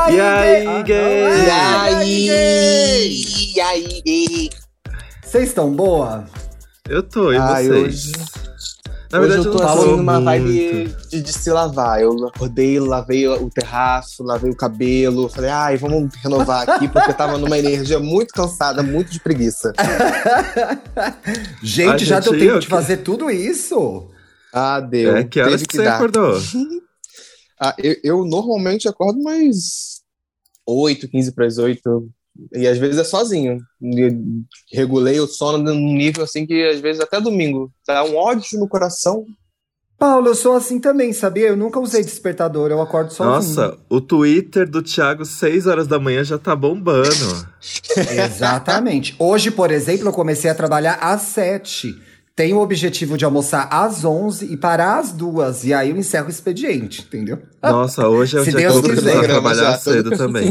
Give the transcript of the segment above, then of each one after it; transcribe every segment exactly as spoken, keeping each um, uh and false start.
aí, E aí, gay? gay? E aí? E aí, gay? Vocês estão boa? Eu tô, e Ai, vocês? hoje- Na Hoje verdade, eu tô não assim tô numa muito. vibe de, de se lavar. Eu acordei, lavei o terraço, lavei o cabelo. Falei, ai, vamos renovar aqui, porque eu tava numa energia muito cansada, muito de preguiça. Gente, Ah, já gente, deu tempo eu de que- fazer tudo isso? Ah, deu. É, que horas Teve que você dar. acordou? Ah, eu, eu normalmente acordo mais oito, quinze para as oito. E às vezes é sozinho. E regulei o sono num nível assim que às vezes até domingo. Dá um ódio no coração. Paulo, eu sou assim também, sabia? Eu nunca usei despertador, eu acordo sozinho. Nossa, o Twitter do Thiago, seis horas da manhã, já tá bombando. Exatamente. Hoje, por exemplo, eu comecei a trabalhar às sete. Tenho o objetivo de almoçar às onze e parar às duas. E aí eu encerro o expediente, entendeu? Nossa, hoje é o Se dia que Deus eu vou precisar quiser. trabalhar Já, todo- cedo também.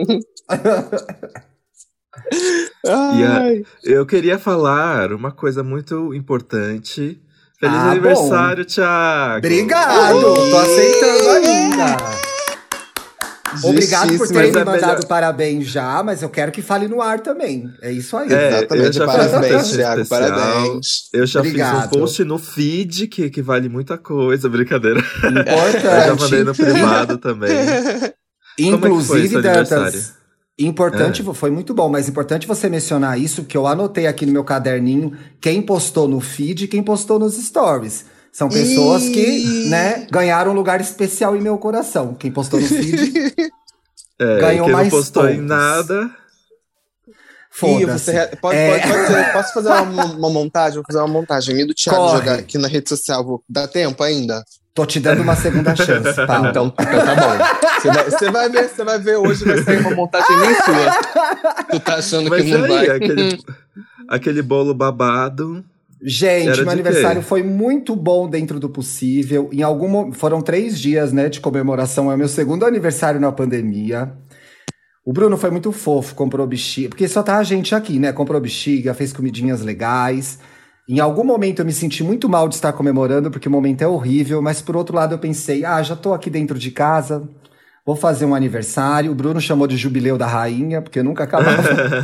E Ai. a- eu queria falar uma coisa muito importante. Feliz Ah, aniversário, Thiago! Obrigado! Tô aceitando ainda. Obrigado por Justíssimo. terem Mas me é mandado melhor- parabéns já, mas eu quero que fale no ar também. É isso aí. É, eu Exatamente. já fiz um Parabéns, texto Thiago. especial. Parabéns. Eu já Obrigado. fiz um post no feed que, que vale muita coisa, brincadeira. Importante. Eu já mandei no privado também. Como é que foi Inclusive, seu Dantas, aniversário? importante, É. foi muito bom, mas importante você mencionar isso, que eu anotei aqui no meu caderninho quem postou no feed e quem postou nos stories. São pessoas Ih. que, né, ganharam um lugar especial em meu coração. Quem postou no feed, É, Ganhou quem mais não postou em pontos. nada. Ih, foda-se. você re- pode, É. pode, pode ser. Posso fazer uma, uma montagem? Vou fazer uma montagem. Me do Thiago Corre. jogar aqui na rede social. Vou dar tempo ainda? Tô te dando uma segunda chance, Paulo. Então, então tá bom. Você vai, você vai ver, você vai ver hoje, vai sair uma montagem nem sua. Tu tá achando Mas que e não aí, vai. aquele, aquele bolo babado. Gente, Era meu de aniversário quê? foi muito bom dentro do possível. Em algum mo- foram três dias, né, de comemoração. É o meu segundo aniversário na pandemia. O Bruno foi muito fofo, comprou bexiga, porque só tá a gente aqui, né? Comprou bexiga, fez comidinhas legais. Em algum momento eu me senti muito mal de estar comemorando, porque o momento é horrível, mas por outro lado eu pensei, ah, já tô aqui dentro de casa, vou fazer um aniversário. O Bruno chamou de jubileu da rainha, porque nunca acabava.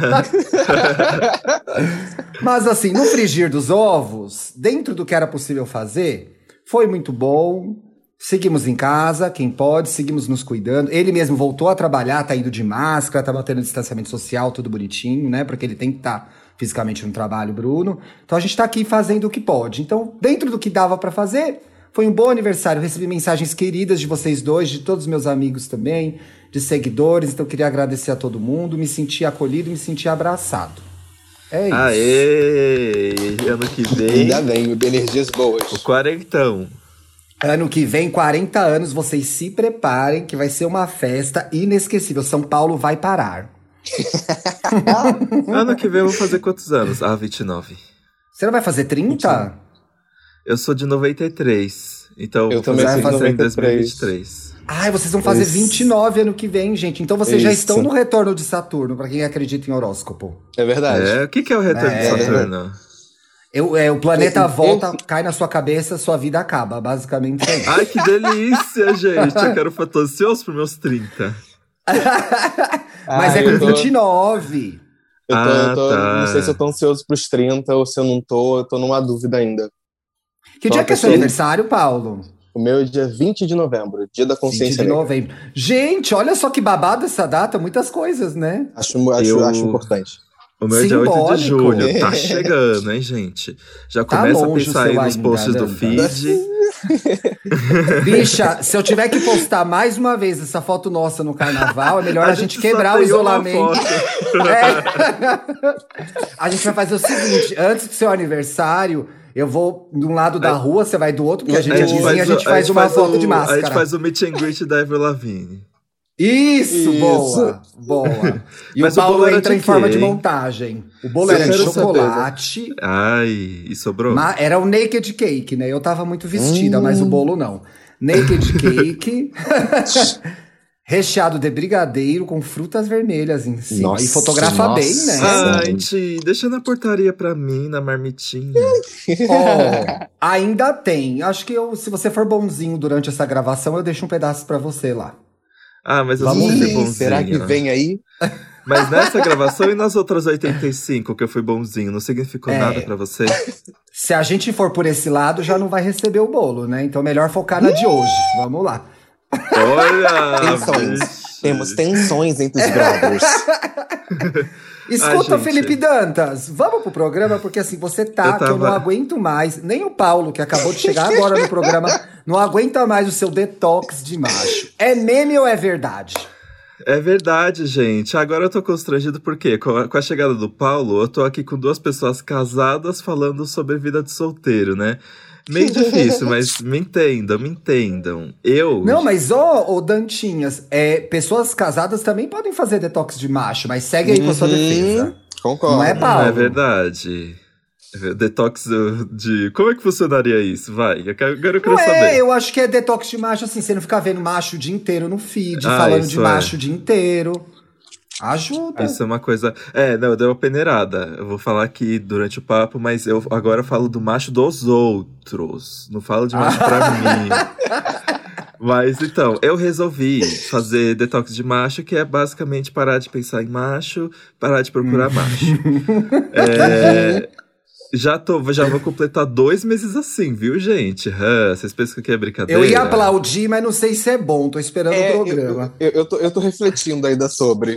Mas assim, no frigir dos ovos, dentro do que era possível fazer, foi muito bom. Seguimos em casa, quem pode, seguimos nos cuidando. Ele mesmo voltou a trabalhar, tá indo de máscara, tá mantendo distanciamento social, tudo bonitinho, né? Porque ele tem que estar fisicamente no trabalho, Bruno. Então a gente tá aqui fazendo o que pode. Então, dentro do que dava pra fazer, foi um bom aniversário. Eu recebi mensagens queridas de vocês dois, de todos os meus amigos também, de seguidores. Então eu queria agradecer a todo mundo, me senti acolhido, me senti abraçado. É isso. Aê! Ano que vem, Ainda bem, de energias boas. o quarentão. Ano que vem, quarenta anos, vocês se preparem que vai ser uma festa inesquecível. São Paulo vai parar. Ano que vem eu vou fazer quantos anos? Ah, vinte e nove. Você não vai fazer trinta? Eu sou de noventa e três. Então Eu vou fazer também sou de trinta em noventa e três. dois mil e vinte e três. Ai, vocês vão fazer Isso. vinte e nove ano que vem, gente. Então vocês já Isso. estão no retorno de Saturno, pra quem acredita em horóscopo. É verdade. É, o que, que é o retorno É, de Saturno? Eu, é, o planeta Eu- volta, eu- cai na sua cabeça, sua vida acaba. Basicamente é isso. Ai, que delícia, gente. Eu quero tô ansioso pros meus trinta. Mas Ah, é com eu tô- vinte e nove. Eu tô, eu tô- Ah, tá. Não sei se eu tô ansioso pros trinta ou se eu não tô, eu tô numa dúvida ainda. Que Só dia que é seu pessoa- aniversário, Paulo? O meu é dia vinte de novembro, dia da vinte consciência de negra. novembro. Gente, olha só que babado essa data. Muitas coisas, né? Acho, acho, Eu- acho importante. O meu é dia oito de Simbólico. julho. Tá chegando, hein, gente? Já Tá começa a longe o pensar aí seu nos ainda, posts do Dantas. feed. Bicha, se eu tiver que postar mais uma vez essa foto nossa no carnaval, é melhor a, gente só quebrar o tem uma isolamento. foto. É. A gente vai fazer o seguinte: antes do seu aniversário, eu vou de um lado da rua, você vai do outro, porque a gente é vizinho, a gente o- faz uma foto o- de A máscara. gente faz o meet and greet da Avril Lavigne. Isso, Isso. boa, boa. E Mas o o Paulo bolo era entra de em forma quê, de hein? montagem. O bolo Eu era de quero saber. chocolate. Ai, e sobrou? Ma- Era o naked cake, né? Eu tava muito vestida, mas o bolo não. Naked cake, recheado de brigadeiro com frutas vermelhas em cima. Nossa, e fotografa nossa. bem, né? Ai, Ti, deixa na portaria pra mim, na marmitinha. Ó, ainda tem. Acho que eu, se você for bonzinho durante essa gravação, eu deixo um pedaço pra você lá. Ah, mas eu Vamos vou ver. ser bonzinho. Será que vem aí? Mas nessa gravação e nas outras oitenta e cinco que eu fui bonzinho, não significou É. nada pra você? Se a gente for por esse lado, já não vai receber o bolo, né? Então melhor focar na de hoje. Vamos lá. Olha! Tensões. bicho. Temos tensões entre os brothers. Escuta, Ai, gente. Felipe Dantas, vamos pro programa, porque assim, você tá, Eu que eu não tava- aguento mais. Nem o Paulo, que acabou de chegar agora no programa, não aguenta mais o seu detox de macho. É meme ou é verdade? É verdade, gente. Agora eu tô constrangido porque, com a, com a chegada do Paulo, eu tô aqui com duas pessoas casadas falando sobre vida de solteiro, né? Meio difícil, mas me entendam, me entendam. Eu. Não, mas ô, ô Dantinhas, é, pessoas casadas também podem fazer detox de macho, mas segue aí com a sua Uhum. defesa. Concordo. Não é, Paulo? É verdade. Detox uh, de. Como é que funcionaria isso? Vai, eu quero, agora eu quero Não saber. é, eu acho que é detox de macho, assim, você não ficar vendo macho o dia inteiro no feed, Ah, falando isso de é. macho o dia inteiro. Ajuda. Isso é uma coisa. É, não, deu uma peneirada. Eu vou falar aqui durante o papo, mas eu agora falo do macho dos outros. Não falo de macho pra mim. Mas então, eu resolvi fazer detox de macho, que é basicamente parar de pensar em macho, parar de procurar macho. É, já, tô, já vou completar dois meses assim, viu, gente? Hã, vocês pensam que é brincadeira? Eu ia aplaudir, mas não sei se é bom, tô esperando É, o programa. Eu, eu, eu, tô, eu tô refletindo ainda sobre.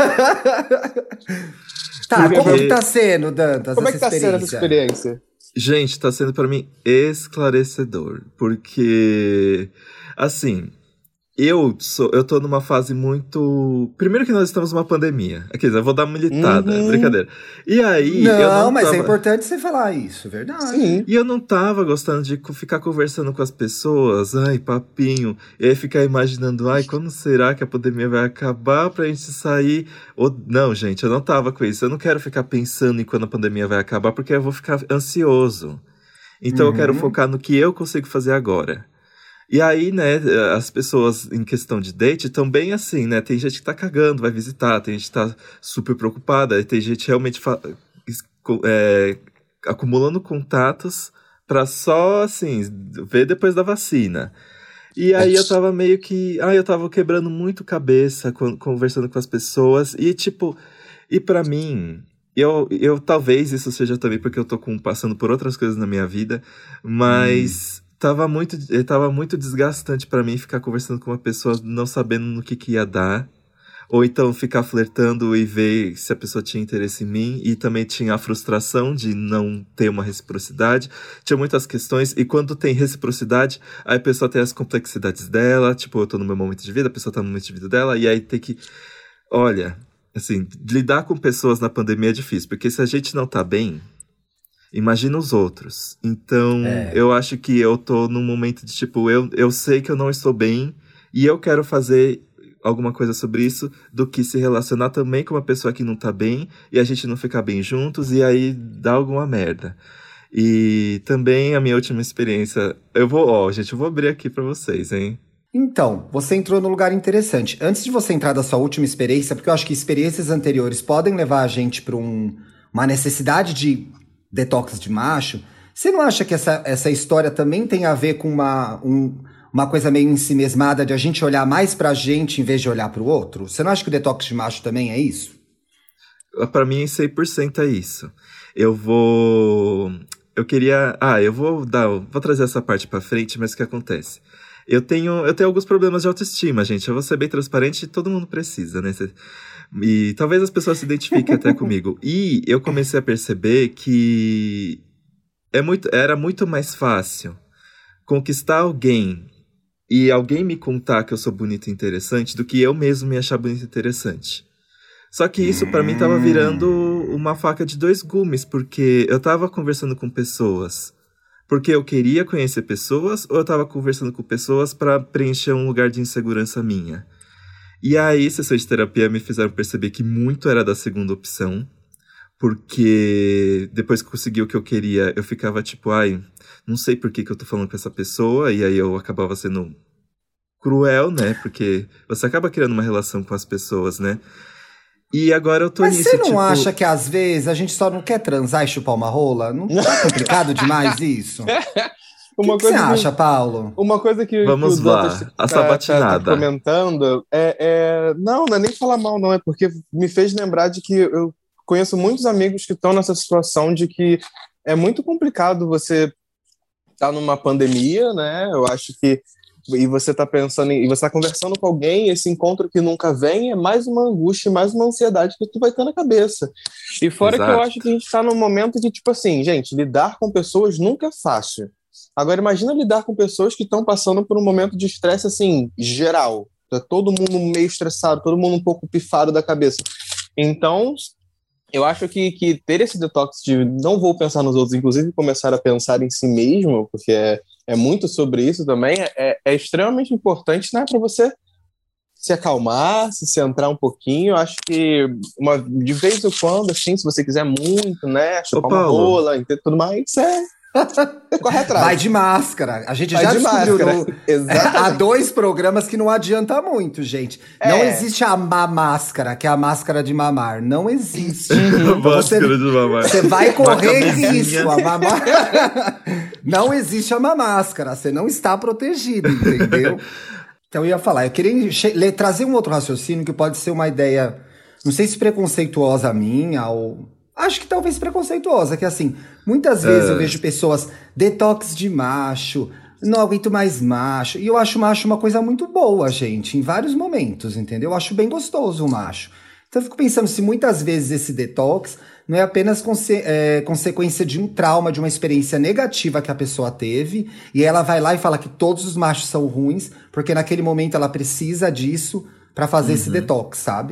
Tá, Porque- como que tá sendo, Dantas, Como é essa que tá sendo essa experiência? experiência? Gente, tá sendo pra mim esclarecedor, porque assim, eu sou, eu tô numa fase muito. Primeiro que nós estamos numa pandemia. Aqui, eu vou dar uma militada, Uhum. brincadeira. E aí, Não, eu não mas tava... é importante você falar isso, é verdade. Sim. E eu não tava gostando de co- ficar conversando com as pessoas, ai, papinho, e aí ficar imaginando, ai, quando será que a pandemia vai acabar pra gente sair? Ou... Não, gente, eu não tava com isso. Eu não quero ficar pensando em quando a pandemia vai acabar, porque eu vou ficar ansioso. Então eu quero Uhum. focar no que eu consigo fazer agora. E aí, né, as pessoas em questão de date estão bem assim, né? Tem gente que tá cagando, vai visitar, tem gente que tá super preocupada, e tem gente realmente fa- es- co- é, acumulando contatos pra só, assim, ver depois da vacina. E aí eu tava meio que. Ah, eu tava quebrando muito cabeça con- conversando com as pessoas. E, tipo, e pra mim. Eu, eu talvez isso seja também porque eu tô com, passando por outras coisas na minha vida, mas tava muito, eh, tava muito desgastante pra mim ficar conversando com uma pessoa não sabendo no que, que ia dar. Ou então ficar flertando e ver se a pessoa tinha interesse em mim. E também tinha a frustração de não ter uma reciprocidade. Tinha muitas questões. E quando tem reciprocidade, aí a pessoa tem as complexidades dela. Tipo, eu tô no meu momento de vida, a pessoa tá no momento de vida dela. E aí tem que... Olha, assim, lidar com pessoas na pandemia é difícil. Porque se a gente não tá bem, imagina os outros. Então, É. eu acho que eu tô num momento de, tipo, eu, eu sei que eu não estou bem. E eu quero fazer alguma coisa sobre isso, do que se relacionar também com uma pessoa que não tá bem, e a gente não ficar bem juntos, e aí dá alguma merda. E também a minha última experiência, eu vou, ó, gente, eu vou abrir aqui pra vocês, hein? Então, você entrou num lugar interessante. Antes de você entrar da sua última experiência, porque eu acho que experiências anteriores podem levar a gente para um, uma necessidade de detox de macho, você não acha que essa, essa história também tem a ver com uma, um, uma coisa meio ensimesmada de a gente olhar mais pra gente em vez de olhar pro outro? Você não acha que o detox de macho também é isso? Pra mim, cem por cento é isso. Eu vou... Eu queria... Ah, eu vou dar... Vou trazer essa parte pra frente, mas o que acontece? Eu tenho, eu tenho alguns problemas de autoestima, gente. Eu vou ser bem transparente, todo mundo precisa, né? Cê- E talvez as pessoas se identifiquem até comigo. E eu comecei a perceber que é muito, era muito mais fácil conquistar alguém e alguém me contar que eu sou bonito e interessante do que eu mesmo me achar bonito e interessante. Só que isso pra mim tava virando uma faca de dois gumes, porque eu tava conversando com pessoas porque eu queria conhecer pessoas, ou eu tava conversando com pessoas pra preencher um lugar de insegurança minha. E aí, sessões de terapia me fizeram perceber que muito era da segunda opção, porque depois que eu consegui o que eu queria, eu ficava tipo, ai, não sei por que, que eu tô falando com essa pessoa, e aí eu acabava sendo cruel, né? Porque você acaba criando uma relação com as pessoas, né? E agora eu tô Mas nisso, você não tipo... acha que às vezes a gente só não quer transar e chupar uma rola? Não tá complicado demais isso? O que você acha, Paulo? Uma coisa que, Vamos que o lá, Dantas a tá, sabatinada. tá, tá comentando é, é... Não, não é nem falar mal, não. É porque me fez lembrar de que eu conheço muitos amigos que estão nessa situação de que é muito complicado você estar numa pandemia, né? Eu acho que e você tá pensando em, e você tá conversando com alguém, esse encontro que nunca vem é mais uma angústia, mais uma ansiedade que tu vai ter na cabeça. E fora Exato. que eu acho que a gente tá num momento que, tipo assim, gente, lidar com pessoas nunca é fácil. Agora, imagina lidar com pessoas que estão passando por um momento de estresse, assim, geral. Tá todo mundo meio estressado, todo mundo um pouco pifado da cabeça. Então, eu acho que, que ter esse detox de não vou pensar nos outros, inclusive começar a pensar em si mesmo, porque é, é muito sobre isso também, é, é extremamente importante, né, para você se acalmar, se centrar um pouquinho. Eu acho que uma, de vez em quando, assim, se você quiser muito, né, chupar uma rola e tudo mais, é... corre atrás. Vai de máscara. A gente Vai já de descobriu máscara. no... Exatamente. há dois programas que não adianta muito, gente. É. Não existe a má máscara, que é a máscara de mamar. Não existe. Máscara você, de mamar. Você vai correr camisinha. risco. A mamar... Não existe a má máscara. Você não está protegido, entendeu? Então eu ia falar, eu queria che- le- trazer um outro raciocínio que pode ser uma ideia, não sei se preconceituosa minha ou... Acho que talvez preconceituosa, que assim, muitas vezes É. eu vejo pessoas detox de macho, não aguento mais macho, e eu acho macho uma coisa muito boa, gente, em vários momentos, entendeu? Eu acho bem gostoso o macho. Então eu fico pensando se muitas vezes esse detox não é apenas conse- é, consequência de um trauma, de uma experiência negativa que a pessoa teve, e ela vai lá e fala que todos os machos são ruins, porque naquele momento ela precisa disso pra fazer esse detox, sabe?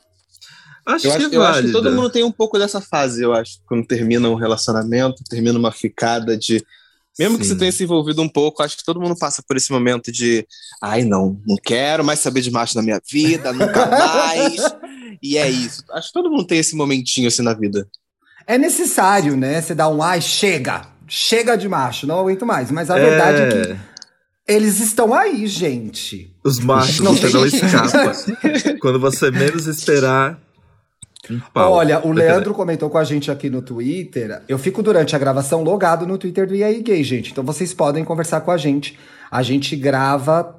Acho Eu que acho, é eu acho que válida. todo mundo tem um pouco dessa fase, eu acho. Quando termina um relacionamento, termina uma ficada de... Mesmo que Sim. você tenha se envolvido um pouco, acho que todo mundo passa por esse momento de... Ai, não, não quero mais saber de macho na minha vida, nunca mais. E é isso. Acho que todo mundo tem esse momentinho assim na vida. É necessário, né? Você dá um ai, chega! Chega de macho, não aguento mais. Mas a verdade é que eles estão aí, gente. Os machos, Não você tem não jeito. escapa. Quando você menos esperar, um pau. Olha, o Leandro comentou com a gente aqui no Twitter. Eu fico durante a gravação logado no Twitter do E aí Gay, gente. Então vocês podem conversar com a gente. A gente grava...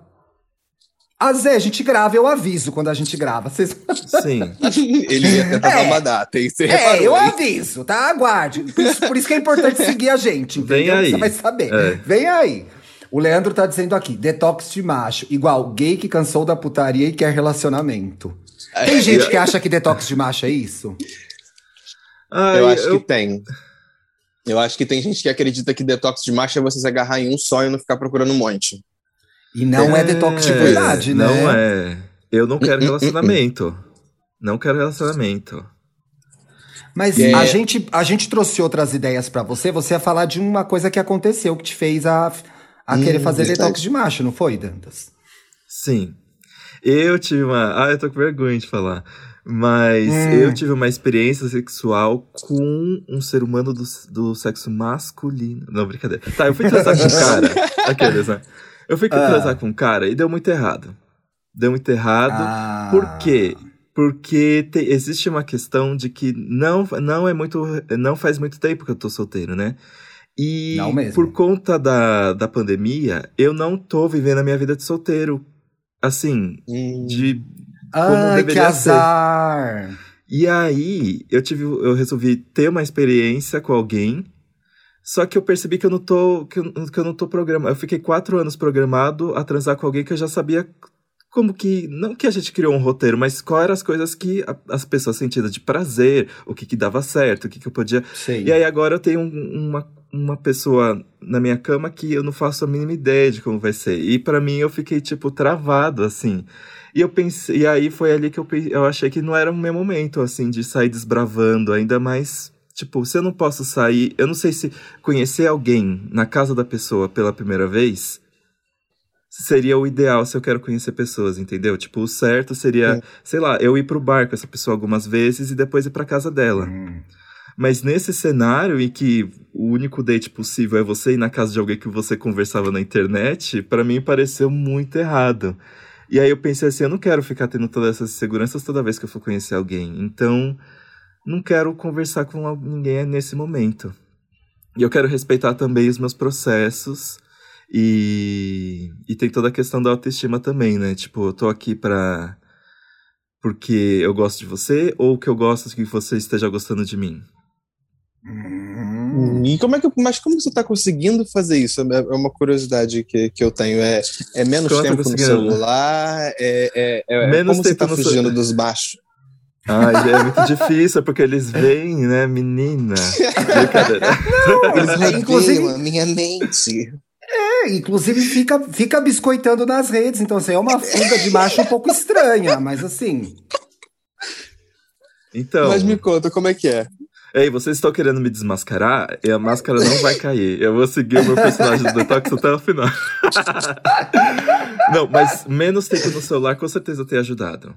Ah, Zé, a gente grava, eu aviso quando a gente grava. Vocês... Sim. Ele ia tentar É. dar uma data, hein? Você É, reparou, eu hein? aviso, tá? Aguarde. Por isso, por isso que é importante seguir a gente, Vem entendeu? aí. Você vai saber. É. Vem aí. O Leandro tá dizendo aqui, detox de macho, igual gay que cansou da putaria e quer relacionamento. Tem É, gente que acha que detox de macho é isso? Ai, Eu acho eu- que tem. Eu acho que tem gente que acredita que detox de macho é você se agarrar em um só e não ficar procurando um monte. E não é, detox de verdade, né? Não é. Eu não quero relacionamento. Não quero relacionamento. Mas É. a, gente, a gente trouxe outras ideias pra você. Você ia falar de uma coisa que aconteceu, que te fez a, a Hum, querer fazer verdade. detox de macho, não foi, Dantas? Sim. Eu tive uma... Ah, eu tô com vergonha de falar. Mas Hum. eu tive uma experiência sexual com um ser humano do, do sexo masculino. Não, brincadeira. Tá, eu fui transar com um cara. Aqueles, né? Eu fui Ah. transar com um cara e deu muito errado. Deu muito errado. Ah. Por quê? Porque te- existe uma questão de que não, não é muito. Não faz muito tempo que eu tô solteiro, né? E Não mesmo. por conta da, da pandemia, eu não tô vivendo a minha vida de solteiro. Assim, Hum. de. Ai, que deveria ser. azar! E aí, eu tive, eu resolvi ter uma experiência com alguém. Só que eu percebi que eu não tô, que eu, que eu não tô programado. Eu fiquei quatro anos programado a transar com alguém que eu já sabia como que, não que a gente criou um roteiro, mas quais eram as coisas que a- as pessoas sentiam de prazer, o que que dava certo, o que que eu podia... Sei. E aí agora eu tenho um- uma, uma pessoa na minha cama que eu não faço a mínima ideia de como vai ser. E pra mim eu fiquei, tipo, travado, assim. E eu pensei, e aí foi ali que eu, pe- eu achei que não era o meu momento, assim, de sair desbravando, ainda mais... Tipo, se eu não posso sair... Eu não sei se conhecer alguém na casa da pessoa pela primeira vez seria o ideal se eu quero conhecer pessoas, entendeu? Tipo, o certo seria, Sim. sei lá, eu ir pro bar com essa pessoa algumas vezes e depois ir pra casa dela. Hum. Mas nesse cenário em que o único date possível é você ir na casa de alguém que você conversava na internet, pra mim pareceu muito errado. E aí eu pensei assim, eu não quero ficar tendo todas essas inseguranças toda vez que eu for conhecer alguém. Então, não quero conversar com al- ninguém nesse momento. E eu quero respeitar também os meus processos E, e tem toda a questão da autoestima também, né? Tipo, eu tô aqui pra... porque eu gosto de você ou que eu gosto que você esteja gostando de mim? Hum. E como é que, mas como você tá conseguindo fazer isso? É uma curiosidade que, que eu tenho. É, é menos Como eu tô tempo no conseguindo? celular? É, é, é, Menos como você tempo tá no fugindo ce- dos baixos? Ai, é muito difícil, porque eles veem, né, menina? Brincadeira. Eles é, rodeiam inclusive- a minha mente. É, inclusive fica, fica biscoitando nas redes, então assim, é uma fuga de macho um pouco estranha, mas assim... Então, Mas me conta, como é que é? ei, vocês estão querendo me desmascarar? E a máscara não vai cair. Eu vou seguir o meu personagem do Detox até o final. Não, mas menos tempo no celular com certeza tem ajudado.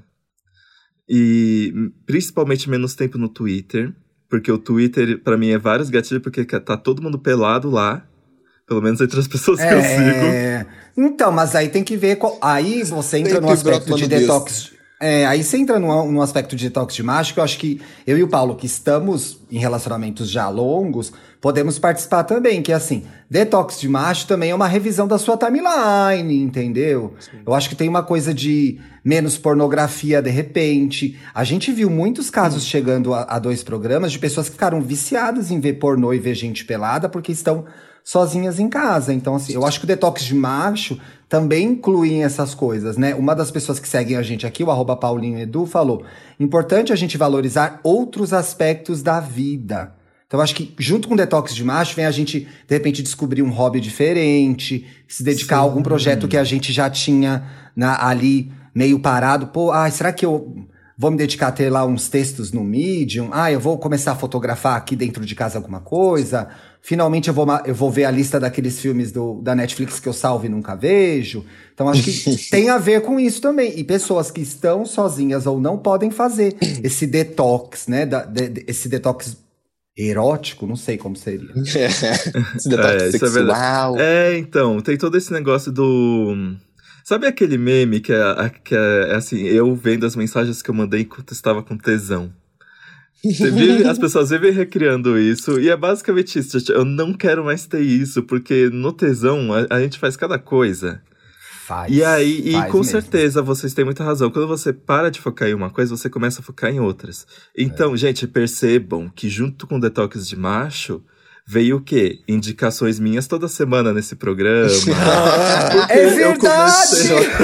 E principalmente menos tempo no Twitter. Porque o Twitter, pra mim, é vários gatilhos, porque tá todo mundo pelado lá. Pelo menos entre as pessoas que eu sigo. É... Então, mas aí tem que ver. Qual... Aí você entra Tem no que aspecto brota de no detox. É, aí você entra no, no aspecto de detox de macho, que eu acho que eu e o Paulo, que estamos em relacionamentos já longos, podemos participar também, que é assim, detox de macho também é uma revisão da sua timeline, entendeu? Sim. Eu acho que tem uma coisa de menos pornografia de repente. A gente viu muitos casos hum. chegando a, a dois programas de pessoas que ficaram viciadas em ver pornô e ver gente pelada porque estão sozinhas em casa. Então, assim, eu acho que o detox de macho também inclui essas coisas, né? Uma das pessoas que seguem a gente aqui, o arroba Paulinho Edu, falou: importante a gente valorizar outros aspectos da vida. Então, acho que junto com o detox de macho, vem a gente, de repente, descobrir um hobby diferente, se dedicar Sim. a algum projeto que a gente já tinha na, ali meio parado. Pô, ah, será que eu vou me dedicar a ter lá uns textos no Medium? Ah, eu vou começar a fotografar aqui dentro de casa alguma coisa? Finalmente eu vou, eu vou ver a lista daqueles filmes do, da Netflix que eu salvo e nunca vejo. Então acho que tem a ver com isso também. E pessoas que estão sozinhas ou não podem fazer esse detox, né? Da, de, esse detox erótico, não sei como seria. É, esse detox é, sexual. É, é, então, tem todo esse negócio do... Sabe aquele meme que é, que é assim, eu vendo as mensagens que eu mandei enquanto estava com tesão? Vive, as pessoas vivem recriando isso, e é basicamente isso, gente. Eu não quero mais ter isso, porque no tesão a, a gente faz cada coisa. Faz, e aí, e com mesmo. certeza vocês têm muita razão. Quando você para de focar em uma coisa, você começa a focar em outras. Então, é. gente, percebam que junto com o Detox de Macho, veio o quê? Indicações minhas toda semana nesse programa. É verdade!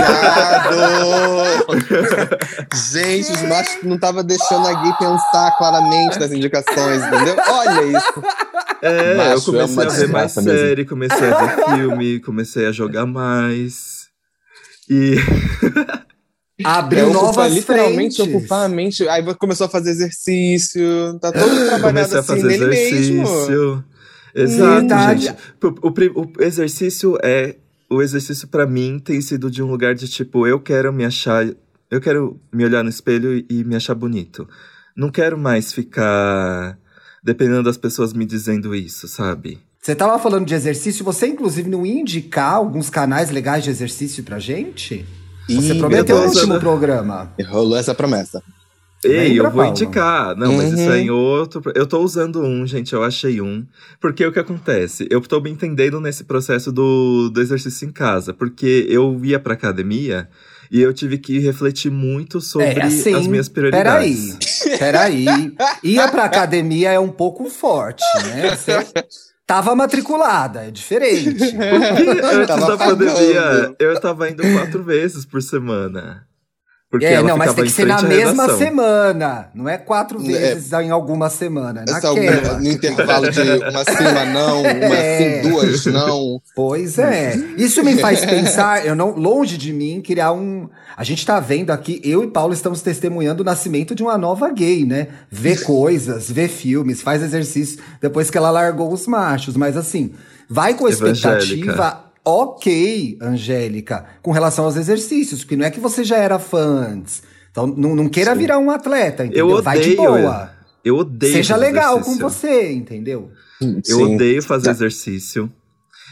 Gente, os machos não estavam deixando a gay pensar claramente nas indicações, entendeu? Olha isso! É, Macho eu comecei é a ver mais mesmo. série, comecei a ver filme, comecei a jogar mais. E... Abriu é, novas ocupa, literalmente frentes. ocupar a mente. Aí começou a fazer exercício. Tá todo trabalhado comecei a assim fazer nele exercício. mesmo. Exato, Verdade. gente. O, o, o exercício é... O exercício pra mim tem sido de um lugar de tipo, eu quero me achar... Eu quero me olhar no espelho e me achar bonito. Não quero mais ficar dependendo das pessoas me dizendo isso, sabe? Você tava falando de exercício, você inclusive não ia indicar alguns canais legais de exercício pra gente? Você Ih, prometeu no eu tô último usando- programa. Rolou essa promessa. Ei, Lembra, eu vou Paulo? indicar. Não, mas Uhum. isso é em outro... Eu tô usando um, gente, eu achei um. Porque o que acontece? Eu tô me entendendo nesse processo do, do exercício em casa. Porque eu ia pra academia e eu tive que refletir muito sobre É, assim, as minhas prioridades. Peraí, peraí. Ia pra academia é um pouco forte, né? Você tava matriculada, é diferente. Antes Tava da pandemia, pagando. eu tava indo quatro vezes por semana. Porque É, ela não, mas ficava tem que em ser na frente à mesma redação. semana. Não é quatro É. vezes em alguma semana. Essa Naquela. no intervalo de uma sim, uma não, uma É. sim, duas não. Pois é. Isso me faz pensar, eu não, longe de mim, criar um... A gente tá vendo aqui, eu e Paulo estamos testemunhando o nascimento de uma nova gay, né? Vê coisas, vê filmes, faz exercício depois que ela largou os machos. Mas assim, vai com a expectativa... Evangélica. Ok, Angélica, com relação aos exercícios, porque não é que você já era fã antes. Então, não, não queira virar um atleta, entendeu? Eu odeio, Vai de boa. Eu odeio Seja fazer legal com exercício. você, entendeu? Eu Sim. odeio fazer exercício.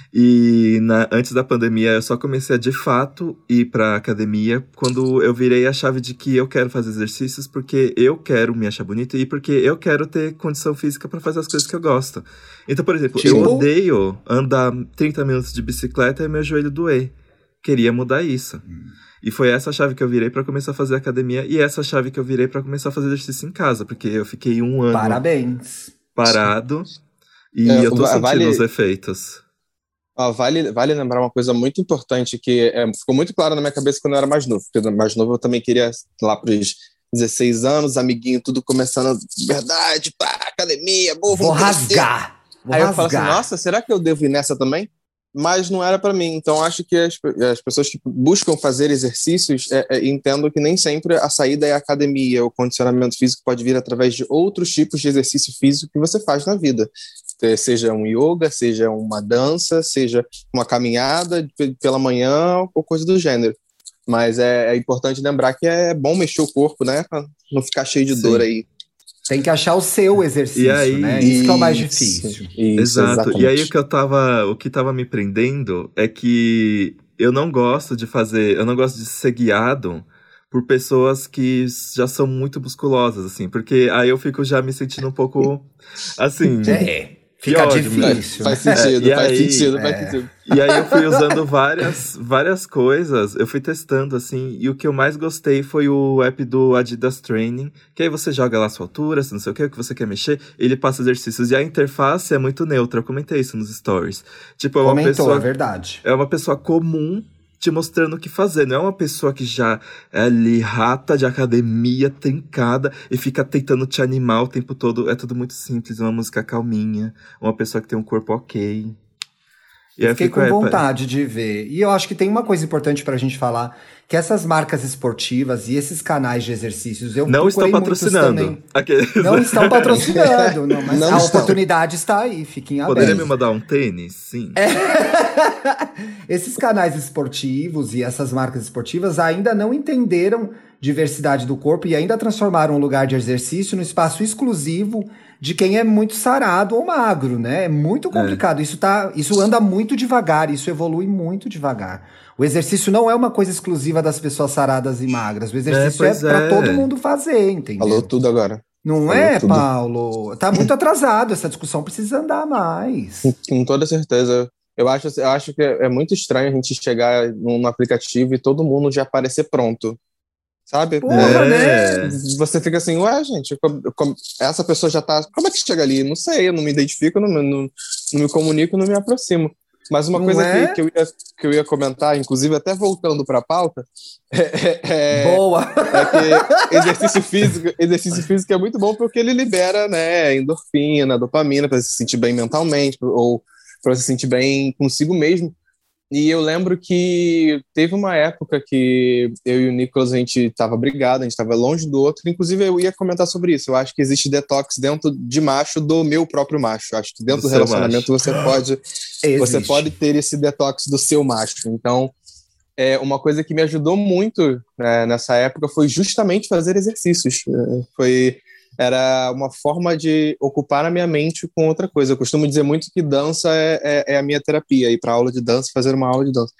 E na, antes da pandemia eu só comecei a de fato ir pra academia quando eu virei a chave de que eu quero fazer exercícios porque eu quero me achar bonito e porque eu quero ter condição física pra fazer as coisas que eu gosto. Então, por exemplo, Tipo? eu odeio andar trinta minutos de bicicleta e meu joelho doer. Queria mudar isso. Hum. E foi essa chave que eu virei pra começar a fazer academia e essa chave que eu virei pra começar a fazer exercício em casa, porque eu fiquei um ano Parabéns. parado e É, eu tô sentindo vale... os efeitos. Ah, vale, vale lembrar uma coisa muito importante que é, ficou muito claro na minha cabeça quando eu era mais novo. Porque mais novo eu também queria, lá pros dezesseis anos, amiguinho, tudo começando, verdade, pá, academia, boa, Vou rasgar. Vou Aí rasgar. eu falo assim, nossa, será que eu devo ir nessa também? Mas não era pra mim. Então acho que as, as pessoas que buscam fazer exercícios é, é, entendam que nem sempre a saída é a academia. O condicionamento físico pode vir através de outros tipos de exercício físico que você faz na vida. Seja um yoga, seja uma dança, seja uma caminhada pela manhã ou coisa do gênero. Mas é, é importante lembrar que é bom mexer o corpo, né? Pra não ficar cheio de Sim. dor aí. Tem que achar o seu exercício, e aí, né? Isso, isso que é o mais difícil. Isso, Exato. Exatamente. E aí o que eu tava, o que tava me prendendo é que eu não gosto de fazer, eu não gosto de ser guiado por pessoas que já são muito musculosas, assim, porque aí eu fico já me sentindo um pouco, assim... É, fica ódio, difícil. Faz sentido, é, faz aí, sentido, é. faz sentido. E aí eu fui usando várias, várias coisas, eu fui testando, assim, e o que eu mais gostei foi o app do Adidas Training, que aí você joga lá a sua altura, não sei o que, o que você quer mexer, ele passa exercícios, e a interface é muito neutra, eu comentei isso nos stories. Tipo, é uma Comentou, pessoa, é verdade. É uma pessoa comum te mostrando o que fazer, não é uma pessoa que já é ali rata de academia, trincada, e fica tentando te animar o tempo todo, é tudo muito simples, uma música calminha, uma pessoa que tem um corpo ok. E eu fiquei com vontade de ver. E eu acho que tem uma coisa importante pra gente falar, que essas marcas esportivas e esses canais de exercícios, eu não estão patrocinando. Aqueles... Não estão patrocinando, não, mas não a estão. Oportunidade está aí, fiquem abertos. Poderia me mandar um tênis? Sim. É. Esses canais esportivos e essas marcas esportivas ainda não entenderam diversidade do corpo e ainda transformaram um lugar de exercício no espaço exclusivo de quem é muito sarado ou magro, né? É muito complicado. É. Isso, tá, isso anda muito devagar, isso evolui muito devagar. O exercício não é uma coisa exclusiva das pessoas saradas e magras. O exercício é, é para é. todo mundo fazer, entendeu? Falou tudo agora. Não Falou é, tudo. Paulo? Tá muito atrasado. Essa discussão precisa andar mais. Com toda certeza. Eu acho, eu acho que é muito estranho a gente chegar num aplicativo e todo mundo já aparecer pronto. Sabe? Porra, é. né? Você fica assim, ué, gente, como, como, essa pessoa já tá... Como é que chega ali? Não sei, eu não me identifico, não, não, não me comunico, não me aproximo. Mas uma não coisa é? que, que, eu ia, que eu ia comentar, inclusive até voltando pra pauta, é, é, Boa! é que exercício físico, exercício físico é muito bom porque ele libera, né, endorfina, dopamina, pra se sentir bem mentalmente, ou pra se sentir bem consigo mesmo. E eu lembro que teve uma época que eu e o Nicolas, a gente estava brigado, a gente estava longe do outro. Inclusive, eu ia comentar sobre isso. Eu acho que existe detox dentro de macho do meu próprio macho. Eu acho que dentro do, do relacionamento macho. você pode você pode ter esse detox do seu macho. Então, é, uma coisa que me ajudou muito, né, nessa época foi justamente fazer exercícios. Foi... Era uma forma de ocupar a minha mente com outra coisa. Eu costumo dizer muito que dança é, é, é a minha terapia, ir para aula de dança, fazer uma aula de dança.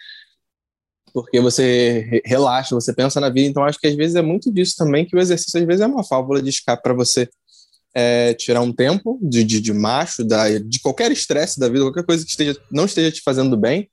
Porque você relaxa, você pensa na vida. Então, acho que às vezes é muito disso também, que o exercício às vezes é uma válvula de escape para você é, tirar um tempo de, de, de macho, da, de qualquer estresse da vida, qualquer coisa que esteja, não esteja te fazendo bem.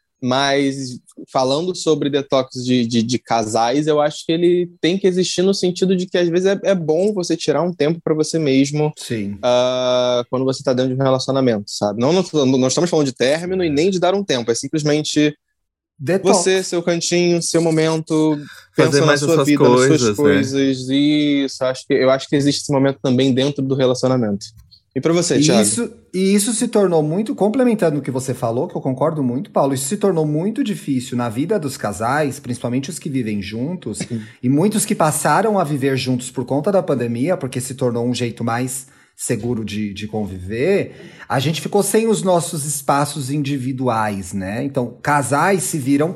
Mas falando sobre detox de, de, de casais, eu acho que ele tem que existir no sentido de que às vezes é, é bom você tirar um tempo para você mesmo. Sim. Uh, quando você está dentro de um relacionamento, sabe? Não, não, não estamos falando de término e nem de dar um tempo, é simplesmente detox. Você, seu cantinho, seu momento, fazer mais na sua vida, coisas, nas suas né? coisas. Isso, acho que, eu acho que existe esse momento também dentro do relacionamento. E para você, Thiago? Isso, e isso se tornou muito, complementando o que você falou, que eu concordo muito, Paulo, isso se tornou muito difícil na vida dos casais, principalmente os que vivem juntos, e muitos que passaram a viver juntos por conta da pandemia, porque se tornou um jeito mais seguro de, de conviver, a gente ficou sem os nossos espaços individuais, né? Então, casais se viram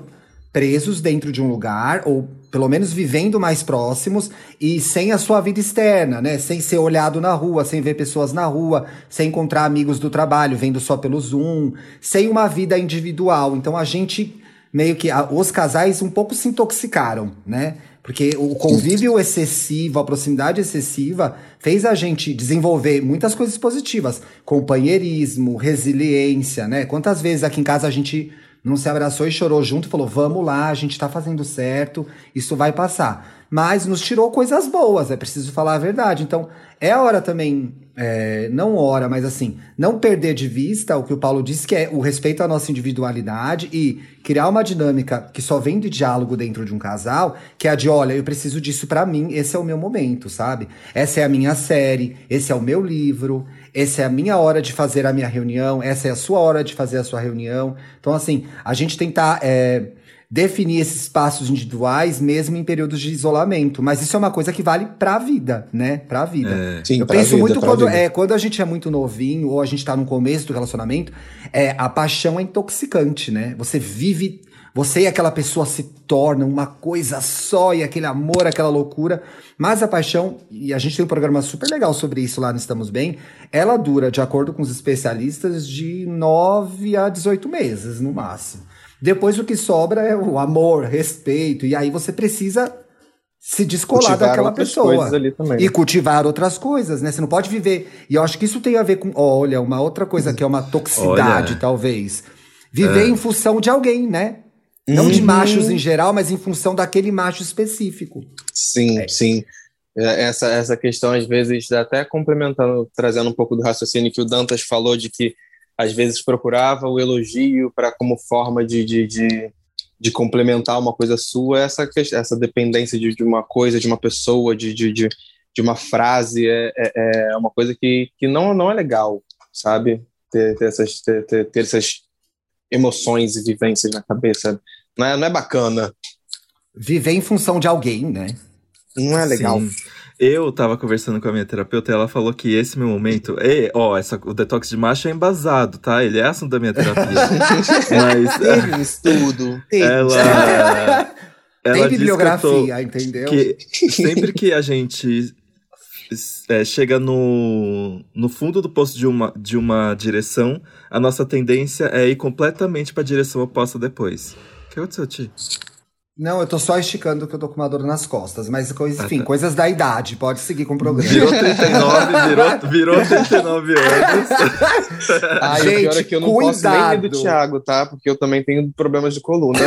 presos dentro de um lugar, ou pelo menos vivendo mais próximos, e sem a sua vida externa, né? Sem ser olhado na rua, sem ver pessoas na rua, sem encontrar amigos do trabalho, vendo só pelo Zoom, sem uma vida individual. Então a gente, meio que, a, os casais um pouco se intoxicaram, né? Porque o convívio excessivo, a proximidade excessiva, fez a gente desenvolver muitas coisas positivas. Companheirismo, resiliência, né? Quantas vezes aqui em casa a gente não se abraçou e chorou junto e falou, vamos lá, a gente tá fazendo certo, isso vai passar. Mas nos tirou coisas boas, é preciso falar a verdade. Então, é a hora também, é, não hora, mas assim, não perder de vista o que o Paulo disse, que é o respeito à nossa individualidade e criar uma dinâmica que só vem de diálogo dentro de um casal, que é a de, olha, eu preciso disso pra mim, esse é o meu momento, sabe? Essa é a minha série, esse é o meu livro, essa é a minha hora de fazer a minha reunião, essa é a sua hora de fazer a sua reunião. Então, assim, a gente tentar é, definir esses espaços individuais mesmo em períodos de isolamento. Mas isso é uma coisa que vale pra vida, né? Pra vida. É. Sim, Eu pra penso vida, muito pra quando, vida. é, quando a gente é muito novinho ou a gente tá no começo do relacionamento, é, a paixão é intoxicante, né? Você vive... Você e aquela pessoa se tornam uma coisa só, e aquele amor, aquela loucura. Mas a paixão, e a gente tem um programa super legal sobre isso lá no Estamos Bem, ela dura, de acordo com os especialistas, de nove a dezoito meses, no máximo. Depois o que sobra é o amor, respeito, e aí você precisa se descolar Cultivar daquela outras pessoa. coisas ali também. E cultivar outras coisas, né? Você não pode viver... E eu acho que isso tem a ver com... Olha, uma outra coisa que é uma toxicidade, Olha. talvez. Viver É. em função de alguém, né? Não de Uhum. machos em geral, mas em função daquele macho específico. Sim, sim. É, Essa, essa questão, às vezes, até complementando, trazendo um pouco do raciocínio que o Dantas falou, de que às vezes procurava o elogio para como forma de, de, de, de complementar uma coisa sua, essa, ques- essa dependência de, de uma coisa, de uma pessoa, de, de, de, de uma frase, é, é, é uma coisa que, que não, não é legal, sabe? Ter, ter, essas, ter, ter, ter essas emoções e vivências na cabeça. Não é, não é bacana, Viver em função de alguém, né? não é legal. Sim. Eu tava conversando com a minha terapeuta e ela falou que esse meu momento. E, ó, essa, o detox de macho é embasado, tá? Ele é assunto da minha terapia. Mas Teve um estudo, teve. ela. Tem ela disse bibliografia, que, entendeu? eu tô, que sempre que a gente é, chega no, no fundo do poço de uma, de uma direção, a nossa tendência é ir completamente pra direção oposta depois. O que aconteceu, Ti? Não, eu tô só esticando que eu tô com uma dor nas costas. Mas, coisa, enfim, Ah, tá. coisas da idade. Pode seguir com o programa. Virou trinta e nove, virou, virou trinta e nove anos. Ah, e o Gente, pior é que eu não posso nem rir do cuidado. Thiago, tá? Porque eu também tenho problemas de coluna.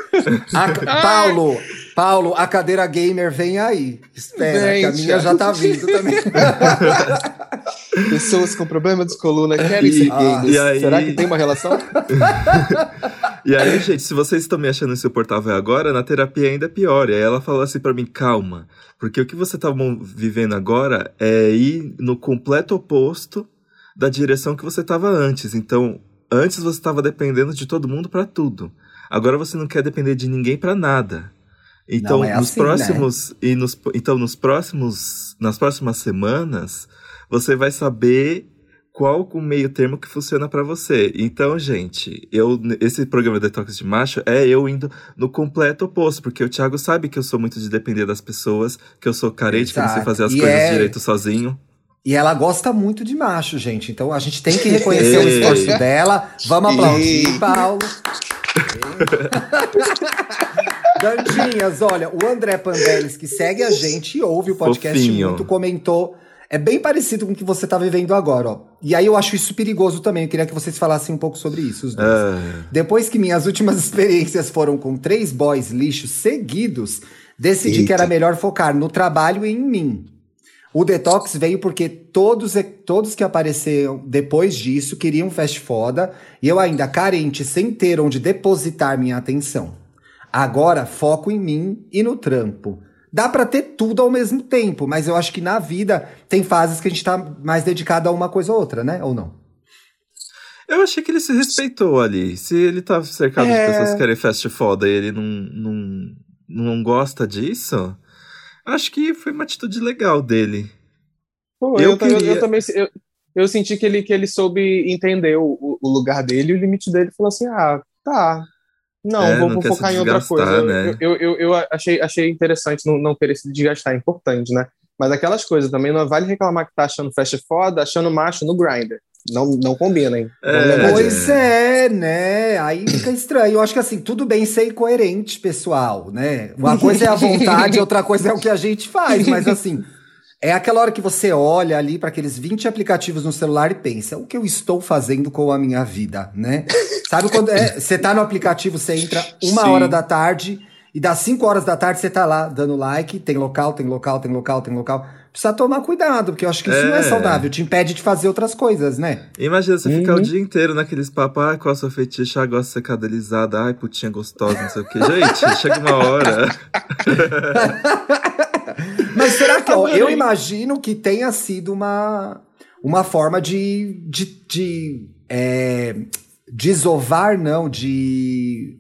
A- Paulo, Paulo, a cadeira gamer vem aí. Espera, Vem, que a minha Thiago. já tá vindo também. Pessoas com problemas de coluna querem E- ser ah, gamers. e aí- Será que tem uma relação? E aí, gente, se vocês estão me achando insuportável agora, na terapia ainda é pior. E aí ela falou assim pra mim, calma, porque o que você tá mo- vivendo agora é ir no completo oposto da direção que você tava antes. Então, antes você tava dependendo de todo mundo pra tudo. Agora você não quer depender de ninguém pra nada. Então, Não é nos assim, próximos e nos então nos próximos nas próximas semanas, você vai saber qual o meio termo que funciona pra você. Então, gente, eu esse programa Detox de Macho é eu indo no completo oposto, porque o Thiago sabe que eu sou muito de depender das pessoas, que eu sou carente, que eu não sei Exato. fazer as E coisas é- direito sozinho. E ela gosta muito de macho, gente. Então a gente tem que reconhecer o Ei. esforço dela. Vamos aplaudir, Ei. Paulo. Dantinhas, olha, o André Pandelis, que segue a gente e ouve o podcast Fofinho. muito, comentou. É bem parecido com o que você tá vivendo agora, ó. E aí eu acho isso perigoso também. Eu queria que vocês falassem um pouco sobre isso, os dois. Ah, Depois que minhas últimas experiências foram com três boys lixos seguidos, decidi Eita. que era melhor focar no trabalho e em mim. O detox veio porque todos, todos que apareceram depois disso queriam fast foda e eu ainda carente, sem ter onde depositar minha atenção. Agora foco em mim e no trampo. Dá pra ter tudo ao mesmo tempo, mas eu acho que na vida tem fases que a gente tá mais dedicado a uma coisa ou outra, né? Ou não? eu achei que ele se respeitou ali. Se ele tá cercado É. de pessoas que querem fast foda e ele não, não, não gosta disso, acho que foi uma atitude legal dele. Pô, Eu eu, ta- eu- queria- eu também eu, eu senti que ele, que ele soube entender o, o lugar dele e o limite dele. Falou assim, ah, tá. Não, É, vou, não vou quer se focar em outra desgastar, coisa. né? Eu, eu, eu achei, achei interessante não, não querer se desgastar, é importante, né? Mas aquelas coisas também não vale reclamar que tá achando fast foda, achando macho no Grindr. Não, não combina, hein? Vamos É. lembrar disso. Pois é, né? Aí fica estranho. Eu acho que assim, tudo bem ser incoerente, pessoal, né? Uma coisa é a vontade, outra coisa é o que a gente faz, mas assim, é aquela hora que você olha ali para aqueles vinte aplicativos no celular e pensa, o que eu estou fazendo com a minha vida, né? Sabe quando é, você tá no aplicativo, você entra uma Sim. hora da tarde e das cinco horas da tarde você tá lá dando like, tem local, tem local, tem local, tem local. Precisa tomar cuidado, porque eu acho que isso não é É. saudável, te impede de fazer outras coisas, né? Imagina você ficar Uhum. o dia inteiro naqueles papos, ai, qual é o seu fetiche? Ah, gosto de ser cadelizada, ai, putinha gostosa, não sei o quê. Gente, chega uma hora. Mas será que, ó, eu Adorei. imagino que tenha sido uma, uma forma de, de, de é, desovar, não, de,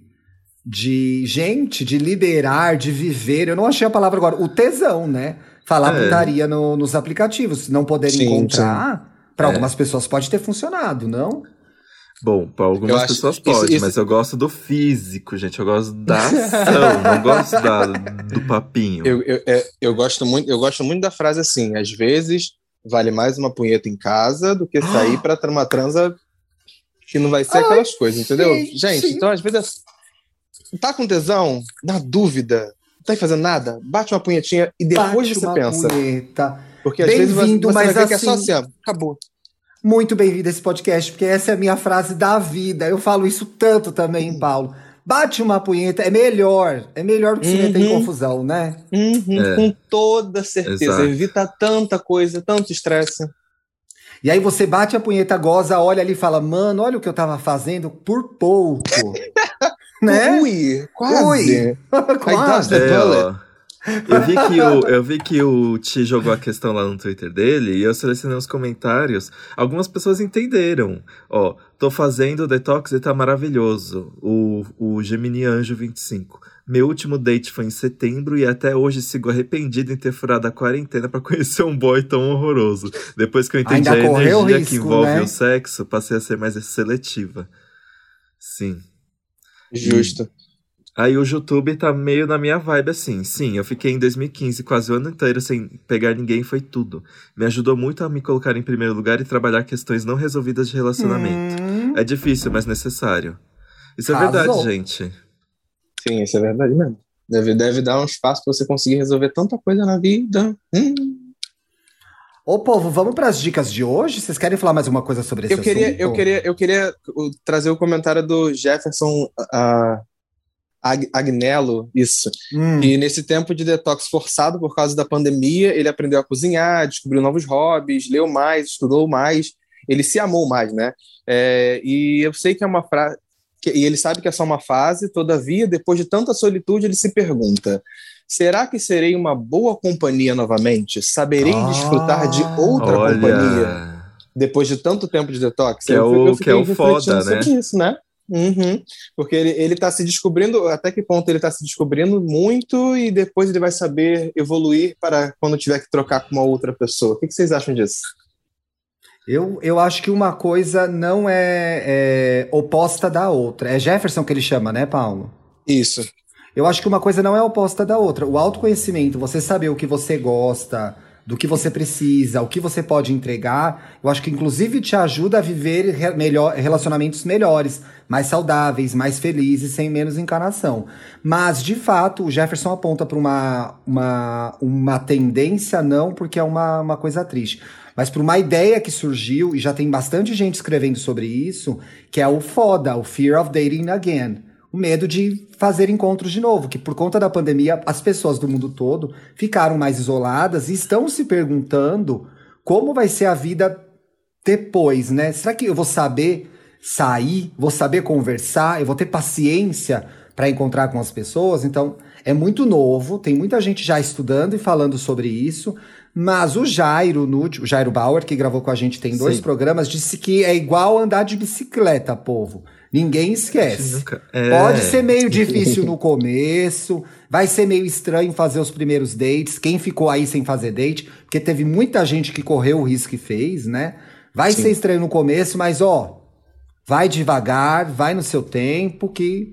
de gente, de liberar, de viver. Eu não achei a palavra agora, o tesão, né? Falar É. putaria no- nos aplicativos, não poder Sim, encontrar, para É. algumas pessoas pode ter funcionado, não? Bom, pra Eu algumas acho- pessoas isso- pode, isso- mas eu gosto do físico, gente. Eu gosto da ação, não gosto da, do papinho. Eu, eu, é, eu, gosto muito, eu gosto muito da frase assim, às vezes vale mais uma punheta em casa do que sair pra ter uma transa que não vai ser aquelas coisas, entendeu? gente. Gente, então às vezes é- tá com tesão, na dúvida, não tá fazendo nada, bate uma punhetinha e depois Bate você uma pensa. punheta. Porque às vezes você, Bem-vindo, você vai mas ver que é só assim- assim, ó, acabou. Muito bem-vindo a esse podcast, porque essa é a minha frase da vida. Eu falo isso tanto também, Paulo. Bate uma punheta, é melhor. É melhor do que se meter em Uhum. confusão, né? Uhum, É. com toda certeza. Exato. Evita tanta coisa, tanto estresse. E aí você bate a punheta, goza, olha ali e fala, mano, olha o que eu tava fazendo por pouco. né? Ui, quase. Ui. Quase. É, Bullet. ó. Eu vi, que o, eu vi que o Ti jogou a questão lá no Twitter dele e eu selecionei os comentários. Algumas pessoas entenderam. Ó, tô fazendo detox e tá maravilhoso. O, o Gemini Anjo vinte e cinco. Meu último date foi em setembro e até hoje sigo arrependido em ter furado a quarentena pra conhecer um boy tão horroroso. Depois que eu entendi Ainda a correu energia risco, que envolve né? o sexo, passei a ser mais seletiva. Sim. Justo. Aí o YouTube tá meio na minha vibe assim. Sim, eu fiquei em dois mil e quinze quase o ano inteiro sem pegar ninguém, foi tudo. Me ajudou muito a me colocar em primeiro lugar e trabalhar questões não resolvidas de relacionamento. Hum, É difícil, mas necessário. Isso é Arrasou. verdade, gente. Sim, isso é verdade mesmo. Deve, deve dar um espaço pra você conseguir resolver tanta coisa na vida. Hum. Ô, povo, vamos pras dicas de hoje? Vocês querem falar mais uma coisa sobre esse Eu queria, assunto? eu queria, eu queria uh, trazer o comentário do Jefferson uh, Ag- Agnello, isso. Hum. E nesse tempo de detox forçado por causa da pandemia, ele aprendeu a cozinhar, descobriu novos hobbies, leu mais, estudou mais, ele se amou mais, né? É, e eu sei que é uma frase, e ele sabe que é só uma fase, todavia, depois de tanta solitude, ele se pergunta: será que serei uma boa companhia novamente? Saberei Ah. desfrutar de outra companhia Olha. depois de tanto tempo de detox? Que é Eu- o- eu que é o fiquei foda, refletindo né? sobre isso, né? Uhum. Porque ele, ele tá se descobrindo, até que ponto ele tá se descobrindo muito e depois ele vai saber evoluir para quando tiver que trocar com uma outra pessoa. O que, que vocês acham disso? Eu, eu acho que uma coisa não é, é oposta da outra. É Jefferson que ele chama, né, Paulo? Isso. Eu acho que uma coisa não é oposta da outra. O autoconhecimento, você saber o que você gosta, do que você precisa, o que você pode entregar, eu acho que inclusive te ajuda a viver re- melhor, relacionamentos melhores, mais saudáveis, mais felizes, sem menos encarnação. Mas, de fato, o Jefferson aponta para uma, uma, uma tendência, não porque é uma, uma coisa triste, mas para uma ideia que surgiu, e já tem bastante gente escrevendo sobre isso, que é o FODA, o Fear of Dating Again. O medo de fazer encontros de novo, que por conta da pandemia, as pessoas do mundo todo ficaram mais isoladas e estão se perguntando como vai ser a vida depois, né? Será que eu vou saber sair, vou saber conversar, eu vou ter paciência para encontrar com as pessoas? Então, é muito novo, tem muita gente já estudando e falando sobre isso, mas o Jairo, no, o Jairo Bauer, que gravou com a gente, tem dois Sim. programas, disse que é igual andar de bicicleta, povo. Ninguém esquece. Nunca- é. Pode ser meio difícil no começo, vai ser meio estranho fazer os primeiros dates, quem ficou aí sem fazer date, porque teve muita gente que correu o risco e fez, né? Vai Sim. ser estranho no começo, mas ó, vai devagar, vai no seu tempo, que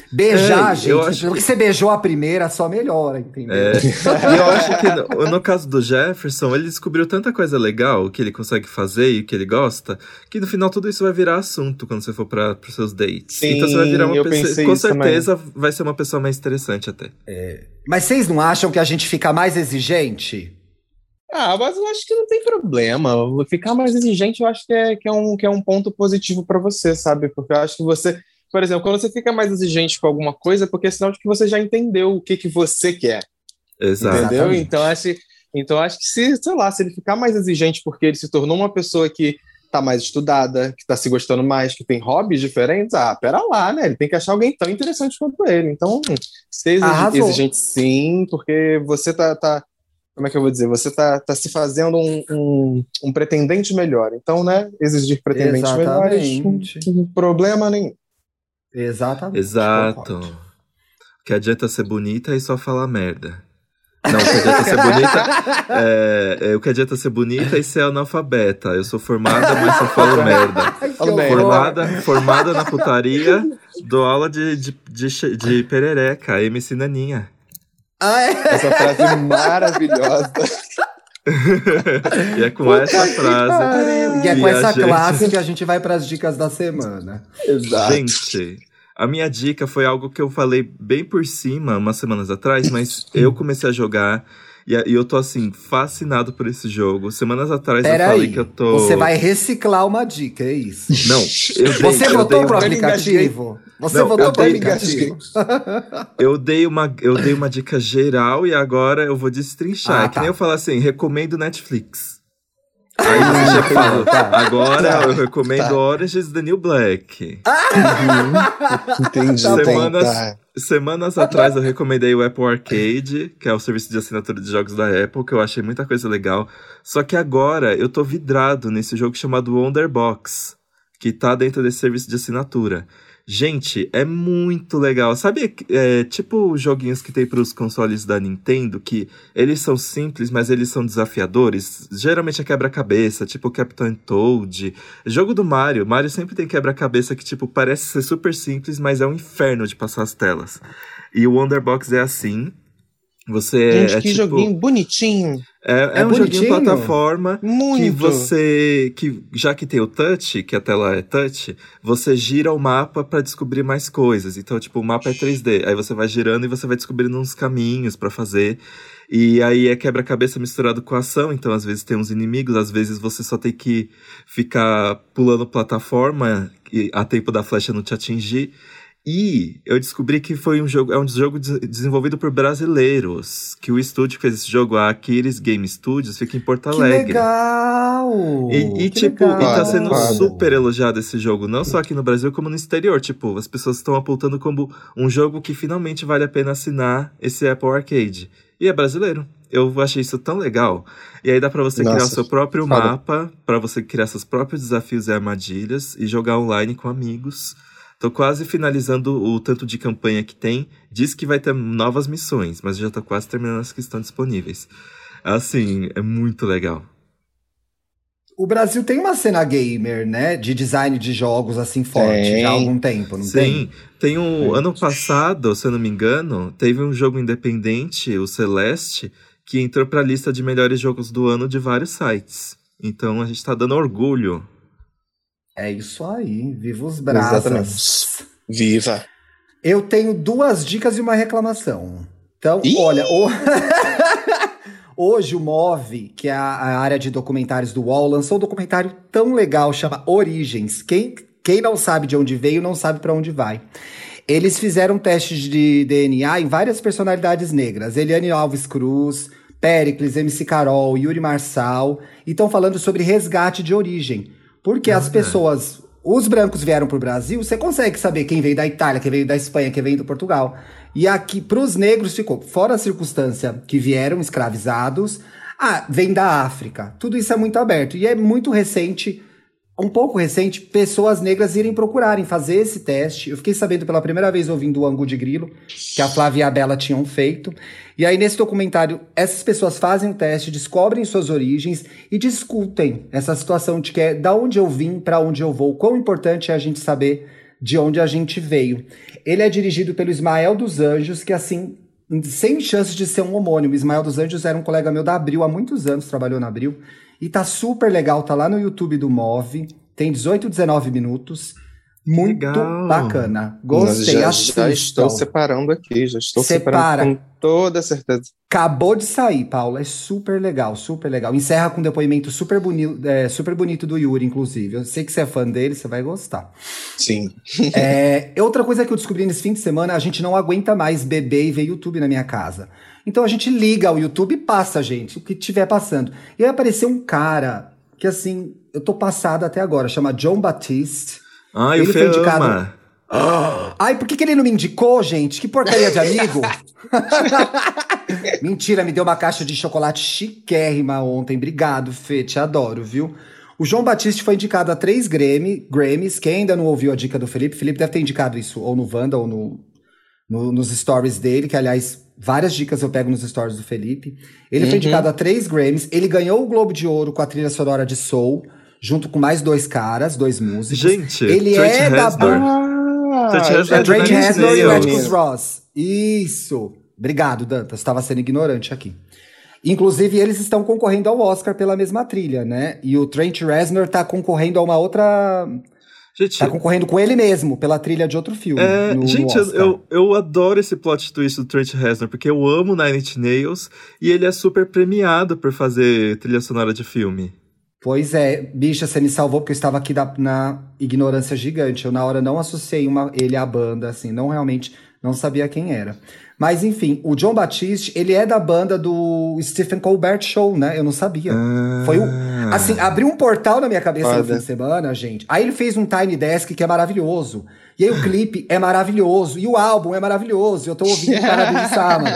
Beijar, É, gente, eu acho porque que- você beijou a primeira, só melhora, entendeu? É, e eu acho que no, no caso do Jefferson, ele descobriu tanta coisa legal que ele consegue fazer e que ele gosta, que no final tudo isso vai virar assunto quando você for para os seus dates. Sim, então você vai virar uma eu pessoa, pensei com isso certeza vai ser uma pessoa mais interessante até. Mas vocês não acham que a gente fica mais exigente? Ah, mas eu acho que não tem problema. Ficar mais exigente, eu acho que é, que é, um, que é um ponto positivo pra você, sabe? Porque eu acho que você, por exemplo, quando você fica mais exigente com alguma coisa, é porque é sinal de que você já entendeu o que, que você quer, Exato. entendeu? Exatamente. Então acho, então acho que se, sei lá, se ele ficar mais exigente porque ele se tornou uma pessoa que tá mais estudada, que tá se gostando mais, que tem hobbies diferentes, ah, pera lá, né? Ele tem que achar alguém tão interessante quanto ele. Então, ser exig- Arrasou. exigente sim, porque você tá, tá como é que eu vou dizer? Você tá, tá se fazendo um, um, um pretendente melhor. Então, né? Exigir pretendentes Exatamente. melhores, não tem problema nenhum. Exatamente. Exato. concordo. Que adianta ser bonita e só falar merda. Não, o que adianta ser bonita é, é o que adianta ser bonita e ser analfabeta. Eu sou formada, mas só falo merda. Ai, que Fala horror. merda. Formada, formada na putaria, dou aula de, de, de, che- de perereca, M C Naninha. Ah, é? Essa frase maravilhosa. E é com essa frase. E é que com a essa gente- classe que a gente vai para as dicas da semana. Exato. Gente, a minha dica foi algo que eu falei bem por cima umas semanas atrás, mas eu comecei a jogar e, a- e eu tô assim, fascinado por esse jogo. Semanas atrás eu falei Peraí, que eu tô. você vai reciclar uma dica, é isso? Não, eu dei, Você eu votou dei pro uma- Eu aplicativo? Você Não, votou eu pro dei- aplicativo? Eu dei, uma, eu dei uma dica geral e agora eu vou destrinchar. Ah, é que tá. nem eu falar assim, recomendo Netflix. Aí você chega e fala, agora Tá, eu recomendo tá. Orange is the New Black. Entendi. Tá bom. Semanas, Tá. semanas atrás eu recomendei o Apple Arcade, que é o serviço de assinatura de jogos da Apple, que eu achei muita coisa legal. Só que agora eu tô vidrado nesse jogo chamado Wonderbox, que tá dentro desse serviço de assinatura. Gente, é muito legal. Sabe, é, tipo joguinhos que tem pros consoles da Nintendo, que eles são simples, mas eles são desafiadores? Geralmente é quebra-cabeça, tipo Captain Toad. Jogo do Mario. Mario sempre tem quebra-cabeça que, tipo, parece ser super simples, mas é um inferno de passar as telas. E o Wonderbox é assim. Você Gente, é, que tipo, joguinho bonitinho. É, é, É um joguinho bonitinho. plataforma que Muito. você, que já que tem o touch, que a tela é touch, você gira o mapa pra descobrir mais coisas. Então, tipo, o mapa é três D, aí você vai girando e você vai descobrindo uns caminhos pra fazer. E aí é quebra-cabeça misturado com ação, então às vezes tem uns inimigos, às vezes você só tem que ficar pulando plataforma e a tempo da flecha não te atingir. E eu descobri que foi um jogo, é um jogo de- desenvolvido por brasileiros, que o estúdio que fez esse jogo, a Aquiles Game Studios, fica em Porto Que Alegre. legal! E, e, Que tipo, legal. e tá sendo Foda. super elogiado esse jogo, não só aqui no Brasil, como no exterior. Tipo, as pessoas estão apontando como um jogo que finalmente vale a pena assinar esse Apple Arcade. E é brasileiro. Eu achei isso tão legal. E aí dá pra você criar o Nossa, seu próprio foda. mapa, pra você criar seus próprios desafios e armadilhas e jogar online com amigos. Tô quase finalizando o tanto de campanha que tem. Diz que vai ter novas missões, mas já tô quase terminando as que estão disponíveis. Assim, é muito legal. O Brasil tem uma cena gamer, né? De design de jogos assim forte Tem. já há algum tempo, não Sim, tem? tem um. Tem. Ano passado, se eu não me engano, teve um jogo independente, o Celeste, que entrou pra lista de melhores jogos do ano de vários sites. Então a gente tá dando orgulho. É isso aí, viva os brasas. Exatamente. Viva. Eu tenho duas dicas e uma reclamação. Então, Ih! olha, o- hoje o Move, que é a, a área de documentários do U O L, lançou um documentário tão legal, chama Origens. Quem, quem não sabe de onde veio, não sabe pra onde vai. Eles fizeram testes de D N A em várias personalidades negras. Eliane Alves Cruz, Péricles, M C Carol, Yuri Marçal. E estão falando sobre resgate de origem. Porque as pessoas, os brancos vieram pro Brasil, você consegue saber quem veio da Itália, quem veio da Espanha, quem veio do Portugal. E aqui, pros negros, ficou, fora a circunstância que vieram escravizados, ah, vem da África. Tudo isso é muito aberto. E é muito recente, um pouco recente, pessoas negras irem procurarem fazer esse teste. Eu fiquei sabendo pela primeira vez ouvindo o Angu de Grilo, que a Flávia e a Bela tinham feito. E aí, nesse documentário, essas pessoas fazem o teste, descobrem suas origens e discutem essa situação de que é da onde eu vim, pra onde eu vou. Quão importante é a gente saber de onde a gente veio. Ele é dirigido pelo Ismael dos Anjos, que assim, sem chance de ser um homônimo. Ismael dos Anjos era um colega meu da Abril, há muitos anos trabalhou na Abril. E tá super legal, tá lá no YouTube do Move. Tem dezoito, dezenove minutos. Muito legal. Bacana. Gostei, já, assistam. já estou separando aqui, já estou Separa. separando com toda certeza. Acabou de sair, Paula. É super legal, super legal. Encerra com um depoimento super, boni é, super bonito do Yuri, inclusive. Eu sei que você é fã dele, você vai gostar. Sim. É, outra coisa que eu descobri nesse fim de semana, a gente não aguenta mais beber e ver YouTube na minha casa. Então a gente liga o YouTube e passa, gente, o que estiver passando. E aí apareceu um cara que, assim, eu tô passado até agora, chama John Batiste. Ai, ele o foi indicado. ama. Ai, por que, que ele não me indicou, gente? Que porcaria de amigo! Mentira, me deu uma caixa de chocolate chiquérrima ontem. Obrigado, Fê, te adoro, viu? O João Batiste foi indicado a três Grammy, Grammys. Quem ainda não ouviu a dica do Felipe, Felipe deve ter indicado isso ou no Wanda ou no, no, nos stories dele, que aliás, várias dicas eu pego nos stories do Felipe. Ele uhum. foi indicado a três Grammys. Ele ganhou o Globo de Ouro com a trilha sonora de Soul, junto com mais dois caras, dois músicos. Gente, ele Trent é Reznor. da banda. Ah, é Trent Reznor e o Atticus Sim. Ross. Isso. Obrigado, Dantas. Estava sendo ignorante aqui. Inclusive, eles estão concorrendo ao Oscar pela mesma trilha, né? E o Trent Reznor tá concorrendo a uma outra... Gente, tá concorrendo com ele mesmo, pela trilha de outro filme. É, no, gente, no eu, eu, eu adoro esse plot twist do Trent Reznor, porque eu amo Nine Inch Nails e ele é super premiado por fazer trilha sonora de filme. Pois é, bicha, você me salvou porque eu estava aqui da, na ignorância gigante. Eu, na hora, não associei uma, ele à banda, assim, não realmente, não sabia quem era. Mas, enfim, o John Batiste, ele é da banda do Stephen Colbert Show, né? Eu não sabia. Ah. Foi o... Assim, abriu um portal na minha cabeça Foda. no fim de semana, gente. Aí ele fez um Tiny Desk que é maravilhoso. E aí o clipe é maravilhoso. E o álbum é maravilhoso. Eu tô ouvindo o cara dançar, mano.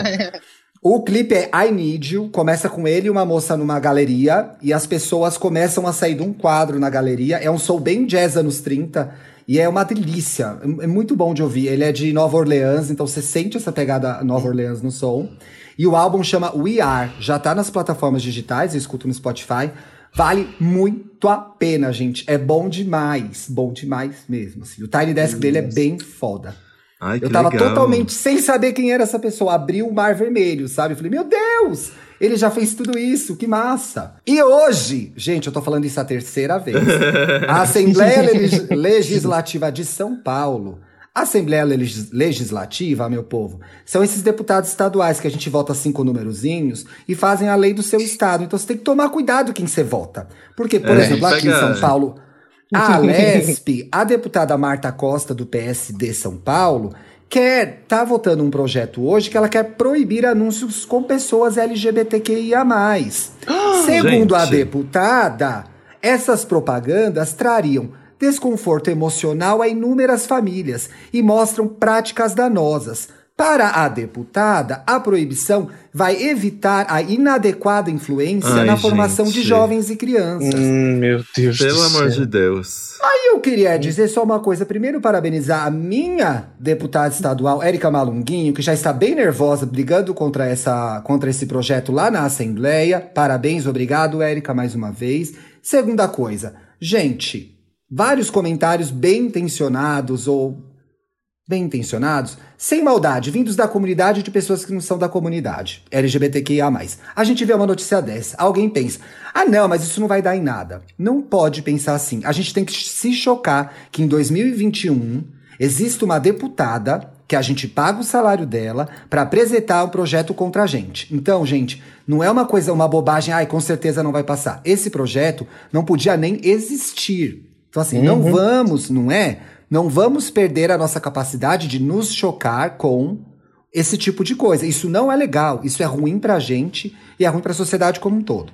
O clipe é I Need You, começa com ele e uma moça numa galeria, e as pessoas começam a sair de um quadro na galeria. É um soul bem jazz anos trinta, e é uma delícia, é muito bom de ouvir. Ele é de Nova Orleans, então você sente essa pegada Nova Orleans no som. E o álbum chama We Are, já tá nas plataformas digitais, eu escuto no Spotify. Vale muito a pena, gente, é bom demais, bom demais mesmo. Assim. O Tiny Desk dele é bem foda. Ai, que eu tava legal. totalmente sem saber quem era essa pessoa. Abriu o Mar Vermelho, sabe? Eu falei, meu Deus! Ele já fez tudo isso, que massa! E hoje, gente, eu tô falando isso a terceira vez. A Assembleia Legis- Legislativa de São Paulo. A Assembleia Legis- Legislativa, meu povo, são esses deputados estaduais que a gente vota cinco numerozinhos e fazem a lei do seu estado. Então você tem que tomar cuidado quem você vota. Porque, por É, exemplo, aqui em pega- São Paulo... A Alesp, a deputada Marta Costa, do P S D São Paulo, quer tá votando um projeto hoje que ela quer proibir anúncios com pessoas L G B T Q I A mais. Segundo a gente. deputada, essas propagandas trariam desconforto emocional a inúmeras famílias e mostram práticas danosas. Para a deputada, a proibição vai evitar a inadequada influência Ai, na formação de gente. jovens e crianças. Hum, meu Deus Pelo do amor céu. de Deus. Aí eu queria dizer só uma coisa. Primeiro, parabenizar a minha deputada estadual, Érica Malunguinho, que já está bem nervosa, brigando contra, essa, contra esse projeto lá na Assembleia. Parabéns, obrigado, Érica, mais uma vez. Segunda coisa, gente, vários comentários bem intencionados ou bem intencionados, sem maldade, vindos da comunidade de pessoas que não são da comunidade L G B T Q I A mais. A gente vê uma notícia dessa, alguém pensa, ah não, mas isso não vai dar em nada. Não pode pensar assim. A gente tem que se chocar que em dois mil e vinte e um existe uma deputada que a gente paga o salário dela para apresentar um projeto contra a gente. Então, gente, não é uma coisa, uma bobagem, ai, com certeza não vai passar. Esse projeto não podia nem existir. Então assim, uhum. não vamos, não é? Não vamos perder a nossa capacidade de nos chocar com esse tipo de coisa. Isso não é legal, isso é ruim pra gente e é ruim pra sociedade como um todo.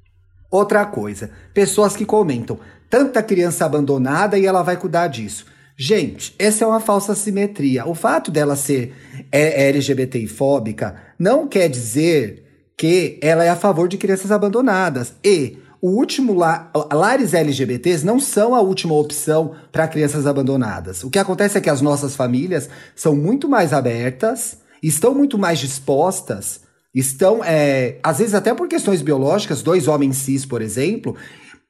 Outra coisa, pessoas que comentam, tanta criança abandonada e ela vai cuidar disso. Gente, essa é uma falsa simetria. O fato dela ser L G B T I-fóbica não quer dizer que ela é a favor de crianças abandonadas. E o último la, lares L G B Ts não são a última opção para crianças abandonadas. O que acontece é que as nossas famílias são muito mais abertas, estão muito mais dispostas, estão, é, às vezes até por questões biológicas, dois homens cis, por exemplo,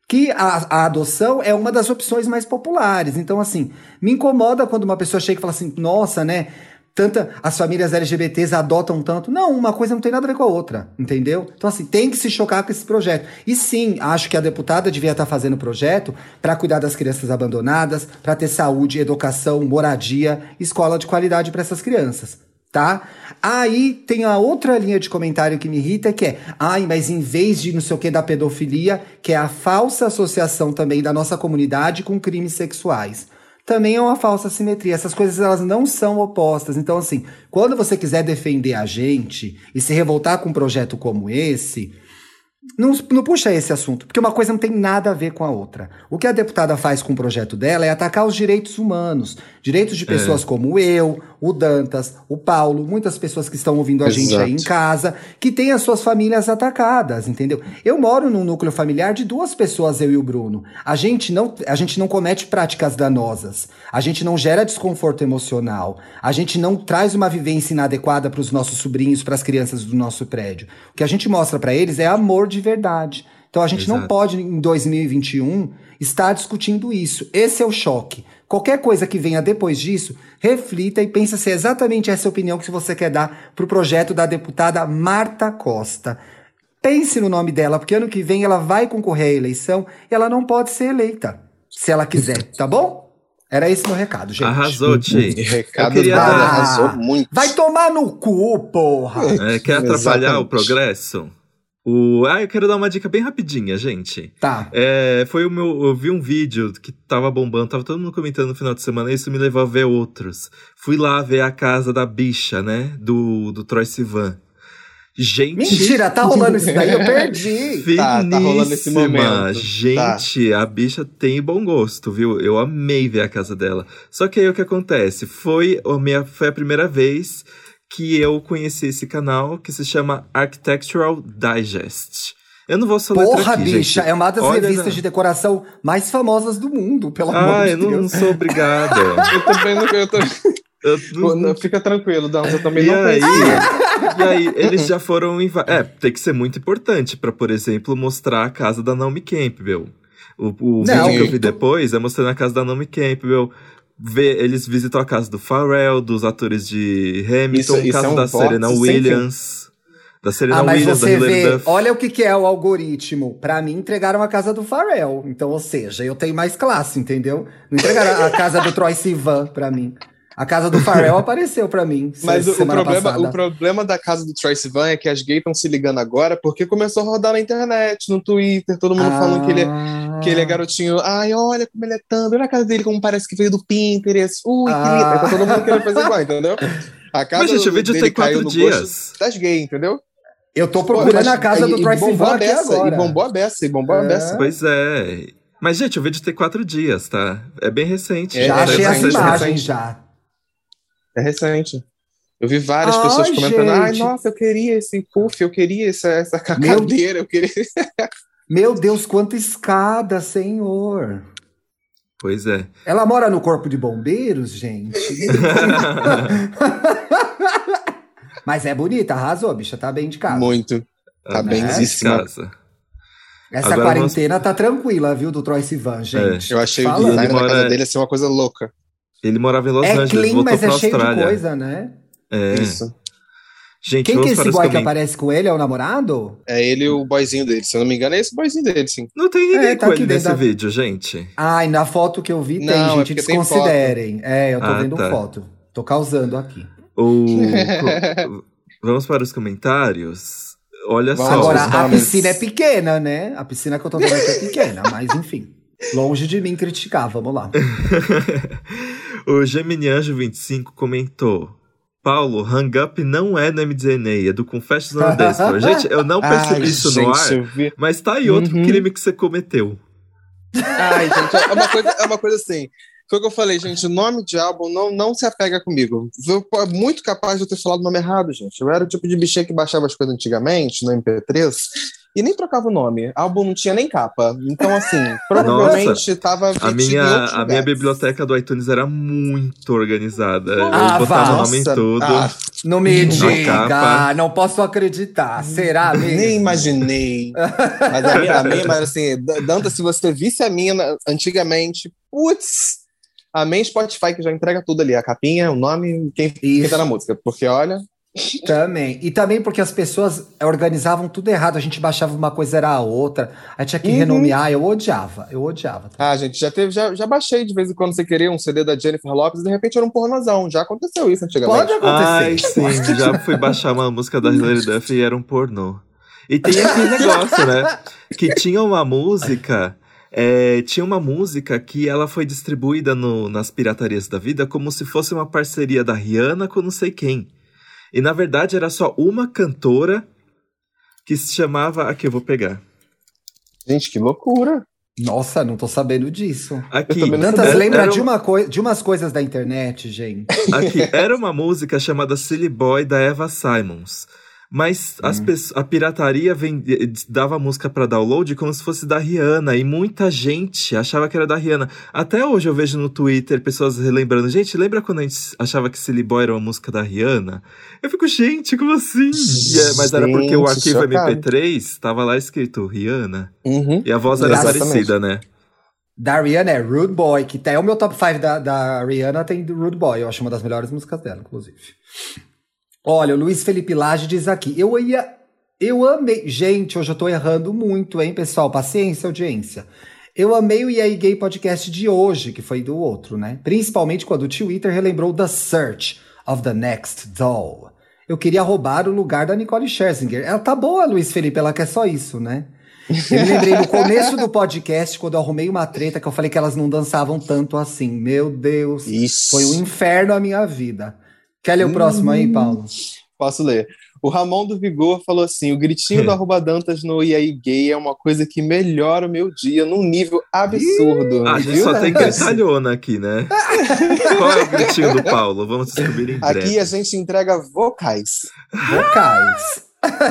que a, a adoção é uma das opções mais populares. Então, assim, me incomoda quando uma pessoa chega e fala assim, nossa, né, tanta, as famílias L G B Ts adotam tanto. Não, uma coisa não tem nada a ver com a outra, entendeu? Então, assim, tem que se chocar com esse projeto. E sim, acho que a deputada devia estar fazendo projeto para cuidar das crianças abandonadas, para ter saúde, educação, moradia, escola de qualidade para essas crianças. Tá? Aí tem a outra linha de comentário que me irrita, que é, ai, mas em vez de não sei o que da pedofilia, que é a falsa associação também da nossa comunidade com crimes sexuais. Também é uma falsa simetria. Essas coisas, elas não são opostas. Então, assim, quando você quiser defender a gente e se revoltar com um projeto como esse, Não, não puxa esse assunto, porque uma coisa não tem nada a ver com a outra. O que a deputada faz com o projeto dela é atacar os direitos humanos. Direitos de pessoas é. como eu, o Dantas, o Paulo, muitas pessoas que estão ouvindo a Exato. gente aí em casa, que têm as suas famílias atacadas, entendeu? Eu moro num núcleo familiar de duas pessoas, eu e o Bruno. A gente não, a gente não comete práticas danosas. A gente não gera desconforto emocional. A gente não traz uma vivência inadequada para os nossos sobrinhos, para as crianças do nosso prédio. O que a gente mostra para eles é amor de verdade. Então a gente Exato. não pode, em dois mil e vinte e um, estar discutindo isso. Esse é o choque. Qualquer coisa que venha depois disso, reflita e pensa se é exatamente essa opinião que você quer dar para o projeto da deputada Marta Costa. Pense no nome dela, porque ano que vem ela vai concorrer à eleição e ela não pode ser eleita, se ela quiser, tá bom? Era esse meu recado, gente. Arrasou, Ti. Recado queria dado, dar- arrasou muito. Vai tomar no cu, porra! É, quer atrapalhar Exatamente. o progresso? O... Ah, eu quero dar uma dica bem rapidinha, gente. Tá. É, foi o meu. Eu vi um vídeo que tava bombando, tava todo mundo comentando no final de semana, e isso me levou a ver outros. Fui lá ver a casa da bicha, né? Do, do Troye Sivan. Gente. Mentira, tá rolando isso daí, eu perdi. Tá, tá rolando esse finíssima. momento. Gente, a bicha tem bom gosto, viu? Eu amei ver a casa dela. Só que aí o que acontece? Foi a, minha, foi a primeira vez que eu conheci esse canal que se chama Architectural Digest. Eu não vou soletrar Porra, aqui, bicha, gente. é uma das Olha, revistas né? de decoração mais famosas do mundo, pelo amor Ah, de eu não, Deus. não sou obrigado. Eu também não. Eu tô... Eu Pô, não- não, fica tranquilo, Dão. Eu também E não aí, conhecia. e aí, eles já foram em... va- É, tem que ser muito importante pra, por exemplo, mostrar a casa da Naomi Campbell. O, o Não, vídeo que eu vi tu- depois é mostrando a casa da Naomi Campbell. Vê, eles visitam a casa do Pharrell, dos atores de Hamilton, Isso- isso casa é um da voto Serena sem Williams. Da Serena Ah, mas Williams, da você Hilary vê, Duff. olha o que, que é o algoritmo. Pra mim, entregaram a casa do Pharrell. Então, ou seja, eu tenho mais classe, entendeu? Não entregaram a casa do Troye Sivan pra mim. A casa do Pharrell apareceu pra mim. Mas o, o semana problema, passada. o problema da casa do Troye Sivan é que as gays estão se ligando agora porque começou a rodar na internet, no Twitter, todo mundo falando que ele, é, Ah. que ele é garotinho. Ai, olha como ele é tanto. Olha a casa dele, como parece que veio do Pinterest. Ui, que Ah. lindo. Aí tá todo mundo querendo fazer igual, entendeu? A casa Mas, gente, o vídeo dele tem quatro caiu no dias. gosto das gays, entendeu? Eu tô procurando Mas- a casa do e- Troye e bombou Sivan a aqui beça, agora. E bombou a beça, e bombou a É. beça. Pois é. Mas, gente, o vídeo tem quatro dias, tá? É bem recente. É, Já é, achei é, as é, é, imagens, já. É recente. Eu vi várias Ai, pessoas comentando, ai, gente. nossa, eu queria esse puff, eu queria essa, essa ca- Meu- cadeira, eu queria... Meu Deus, quanta escada, senhor. Pois é. Ela mora no corpo de bombeiros, gente? Mas é bonita, arrasou, a bicha tá bem de casa. Muito. Tá Amei benzíssima. casa. Essa Agora quarentena tá tranquila, viu, do Troye Sivan, gente. Eu achei Fala. o design Ele da mora- casa dele assim, uma coisa louca. Ele morava em Los É Angeles, clean, voltou mas pra é cheio Austrália. de coisa, né? É. Isso. Gente, Quem que é vamos esse para os boy que coment- aparece com ele? É o namorado? É ele e o boyzinho dele. Se eu não me engano, é esse boyzinho dele, sim. Não tem ninguém É, tá com aqui ele nesse dentro da- vídeo, gente. Ai, na foto que eu vi tem, Não, é gente, porque tem desconsiderem. É, eu tô Ah, vendo tá. foto. Tô causando aqui. O... co- Vamos para os comentários. Olha Vamos só. lá, Agora, os a comments. piscina é pequena, né? A piscina que eu tô vendo aqui é pequena, mas enfim. Longe de mim criticar, vamos lá. O Geminianjo vinte e cinco comentou: Paulo, Hang Up não é no M D N A, é do Confessions on a Dance Floor. Gente, eu não percebi Ai, isso gente, no ar, eu vi. mas tá aí outro Uhum. crime que você cometeu. Ai, gente, é uma coisa, é uma coisa assim. Foi o que eu falei, gente. O nome de álbum não, não se apega comigo. Eu é muito capaz de eu ter falado o nome errado, gente. Eu era o tipo de bichinha que baixava as coisas antigamente, no M P três, e nem trocava o nome. O álbum não tinha nem capa. Então, assim, provavelmente Nossa, tava a minha, a minha lugares. biblioteca do iTunes era muito organizada. Ah, eu botava vá. o nome em Nossa, tudo. ah, Não me Na diga, capa. não posso acreditar. Será mesmo? nem imaginei. Mas a minha, a minha, mas assim, D- Dantas, se você visse a minha na- antigamente, putz, a minha Spotify que já entrega tudo ali, a capinha, o nome, quem, quem Isso. tá na música. Porque, olha, Também. E também porque as pessoas organizavam tudo errado. A gente baixava uma coisa, era a outra. Aí tinha que Uhum. renomear. Eu odiava. Eu odiava. ah, gente, já teve, já, já baixei de vez em quando você queria um C D da Jennifer Lopez e de repente era um pornozão. Já aconteceu isso antigamente. Pode Ai, acontecer. sim, já fui baixar uma música da Hilary Duff e era um pornô. E tem aquele negócio, né? Que tinha uma música. é, tinha uma música que ela foi distribuída no- nas piratarias da vida como se fosse uma parceria da Rihanna com não sei quem. E na verdade era só uma cantora que se chamava. Aqui eu vou pegar. Gente, que loucura. Nossa, não tô sabendo disso. Aqui. também não Dantas era- lembra era de, um- uma coi- de umas coisas da internet, gente. Aqui, era uma música chamada Silly Boy da Eva Simons. Mas as pesso- a pirataria vende- dava música pra download como se fosse da Rihanna. E muita gente achava que era da Rihanna. Até hoje eu vejo no Twitter pessoas relembrando. Gente, lembra quando a gente achava que Silly Boy era uma música da Rihanna? Eu fico, gente, como assim? E é- mas era porque o Gente, arquivo chocado. M P três tava lá escrito Rihanna. Uhum. E a voz era Exatamente. parecida, né? Da Rihanna é Rude Boy, que tá, é o meu top cinco da, da Rihanna, tem do Rude Boy. Eu acho uma das melhores músicas dela, inclusive. Olha, o Luiz Felipe Lage diz aqui, eu ia... Eu amei... Gente, hoje eu tô errando muito, hein, pessoal? Paciência, audiência. Eu amei o E aí Gay Podcast de hoje, que foi do outro, né? Principalmente quando o Twitter relembrou The Search of the Next Doll. Eu queria roubar o lugar da Nicole Scherzinger. Ela tá boa, Luiz Felipe, ela quer só isso, né? Eu me lembrei no começo do podcast, quando eu arrumei uma treta, que eu falei que elas não dançavam tanto assim. Meu Deus, Isso. foi um inferno a minha vida. Quer ler o próximo aí, Paulo? Posso ler. O Ramon do Vigor falou assim: o gritinho do arroba Dantas no E aí Gay é uma coisa que melhora o meu dia num nível absurdo. Ah, a gente Viu, só tem Dantas? gritalhona aqui, né? Qual é o gritinho do Paulo? Vamos descobrir em breve. Aqui a gente entrega vocais. Vocais.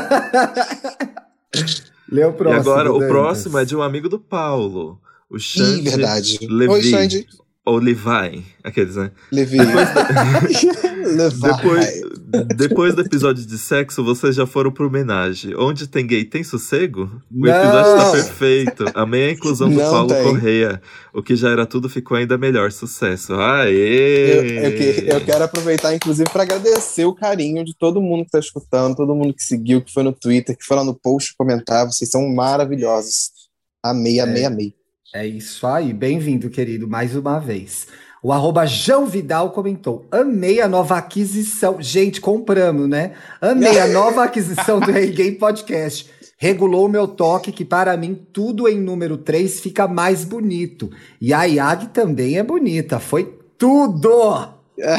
Lê o E próximo. agora, o Dantas. próximo é de um amigo do Paulo. O Ih, Xande verdade. Levi. Oi, Xande. Ou Levi, aqueles, né? Levi. Levi. Depois, depois do episódio de sexo, vocês já foram pro homenagem. Onde tem gay, tem sossego? O Não! episódio tá perfeito. Amei a inclusão do Não Paulo tem. Correia. O que já era tudo ficou ainda melhor. Sucesso. Eu, Aê! eu, que- eu quero aproveitar, inclusive, para agradecer o carinho de todo mundo que está escutando, todo mundo que seguiu, que foi no Twitter, que foi lá no post comentar. Vocês são maravilhosos. Amei, amei, amei. É isso aí, bem-vindo, querido, mais uma vez. O arroba João Vidal comentou, amei a nova aquisição. Gente, compramos, né? Amei a nova aquisição do Hey Gay Podcast. Regulou o meu toque, que para mim tudo em número três fica mais bonito. E a Yag também é bonita, foi tudo!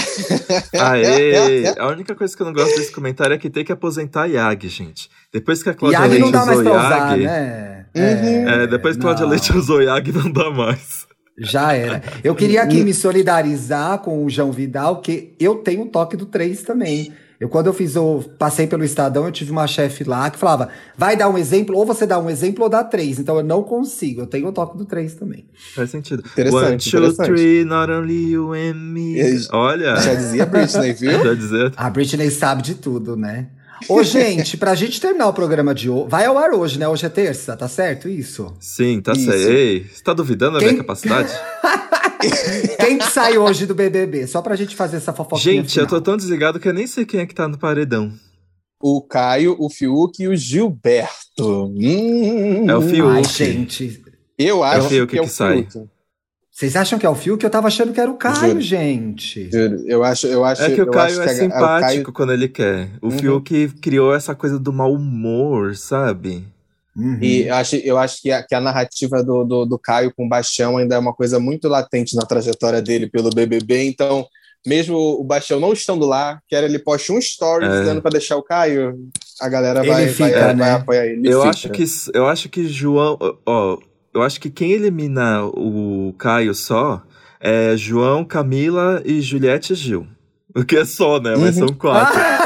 Aê! A única coisa que eu não gosto desse comentário é que tem que aposentar a Yag, gente. Depois que a Cláudia Yag Leite não dá mais usou pra usar, Yag... né? Uhum. É, depois que a Cláudia não. Leite usou Yag, não dá mais. Já era. Eu queria aqui me solidarizar com o João Vidal, que eu tenho o toque do três também. Eu, quando eu fiz o. Passei pelo Estadão, eu tive uma chefe lá que falava: vai dar um exemplo, ou você dá um exemplo ou dá três. Então eu não consigo. Eu tenho o toque do três também. Faz sentido. Interessante, One, two, interessante. three, not only you and me. Ex- Olha. Já dizia Britney, viu? Já dizer. A Britney sabe de tudo, né? Ô, gente, pra gente terminar o programa de hoje. Vai ao ar hoje, né? Hoje é terça, tá certo isso? Sim, tá Isso. certo. Ei, você tá duvidando da Quem- minha capacidade? Quem que sai hoje do B B B? Só pra gente fazer essa fofoquinha Gente, eu tô final. tão desligado que eu nem sei quem é que tá no paredão. O Caio, o Fiuk e o Gilberto. Hum, É o Fiuk. Ai, gente. Eu acho Fiuk que é o que sai. Fiuk. Vocês acham que é o Fiuk? Eu tava achando que era o Caio, Juro. gente. Juro, Eu acho, eu acho, É que o eu Caio acho é que a- simpático o Caio- quando ele quer. O Uhum. Fiuk criou essa coisa do mau humor, sabe? Uhum. E eu acho, eu acho que, a, que a narrativa do, do, do Caio com o Bastião ainda é uma coisa muito latente na trajetória dele pelo B B B. Então, mesmo o Bastião não estando lá, quer ele poste um story É. dizendo para deixar o Caio, a galera Ele vai, fica, vai, vai né? apoiar ele. Ele Eu fica. acho que eu acho que João, ó, eu acho que quem elimina o Caio só é João, Camila e Juliette e Gil. O que é só, né? Mas Uhum. são quatro.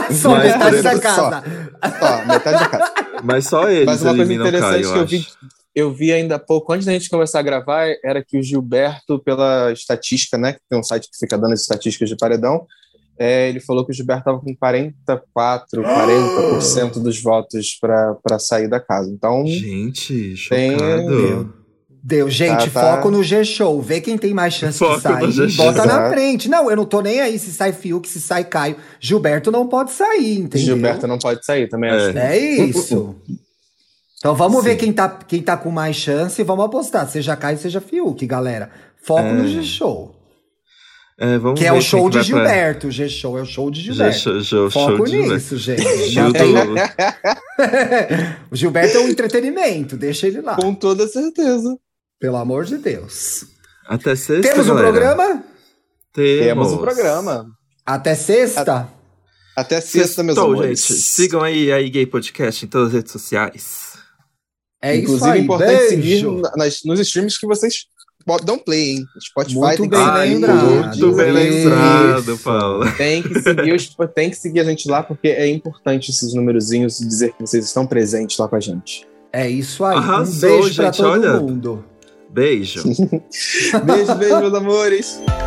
Só Mas metade da podemos- casa. Ó, metade da casa. Mas só eles Mas uma coisa eliminam o interessante Caio, que eu eu vi, acho. eu vi ainda há pouco, antes da gente começar a gravar, era que o Gilberto, pela estatística, né, que tem um site que fica dando as estatísticas de paredão, é, ele falou que o Gilberto estava com quarenta e quatro, quarenta por cento dos votos para sair da casa. Então, Gente, Tem- chocado. Deu, gente, Tá, tá. foco no G-Show. Vê quem tem mais chance Foco de sair no e G-Show. bota na Exato. frente. Não, eu não tô nem aí se sai Fiuk, se sai Caio. Gilberto não pode sair, entendeu? Gilberto não pode sair, também É. acho. É isso. Então vamos ver Sim. quem tá, quem tá com mais chance e vamos apostar. Seja Caio, seja Fiuk, galera. Foco É. no G-Show. É, vamos Que é ver o show quem de que vai pra- Gilberto. O G-Show é o show de Gilberto. Show, show, Foco show de Gilberto. nisso, gente. Gil Não tem- do- O Gilberto é um entretenimento, deixa ele lá. Com toda certeza. Pelo amor de Deus. Até sexta, Temos um galera. programa? Temos. Temos um programa. Até sexta? Até sexta, meus Sextou, amores. gente. Sigam aí a Gay Podcast em todas as redes sociais. É Inclusive, isso aí, é importante beijo. seguir na- nas, nos streams que vocês po- dão play, hein? Spotify Muito tem que bem seguir, lembrado. Muito bem Deezer, lembrado, Isso. Paula. Tem que seguir os- tem que seguir a gente lá, porque é importante esses numerozinhos dizer que vocês estão presentes lá com a gente. É isso aí. Arrasou, um beijo pra gente, todo olha. mundo. Beijo. Beijo, beijo, meus amores.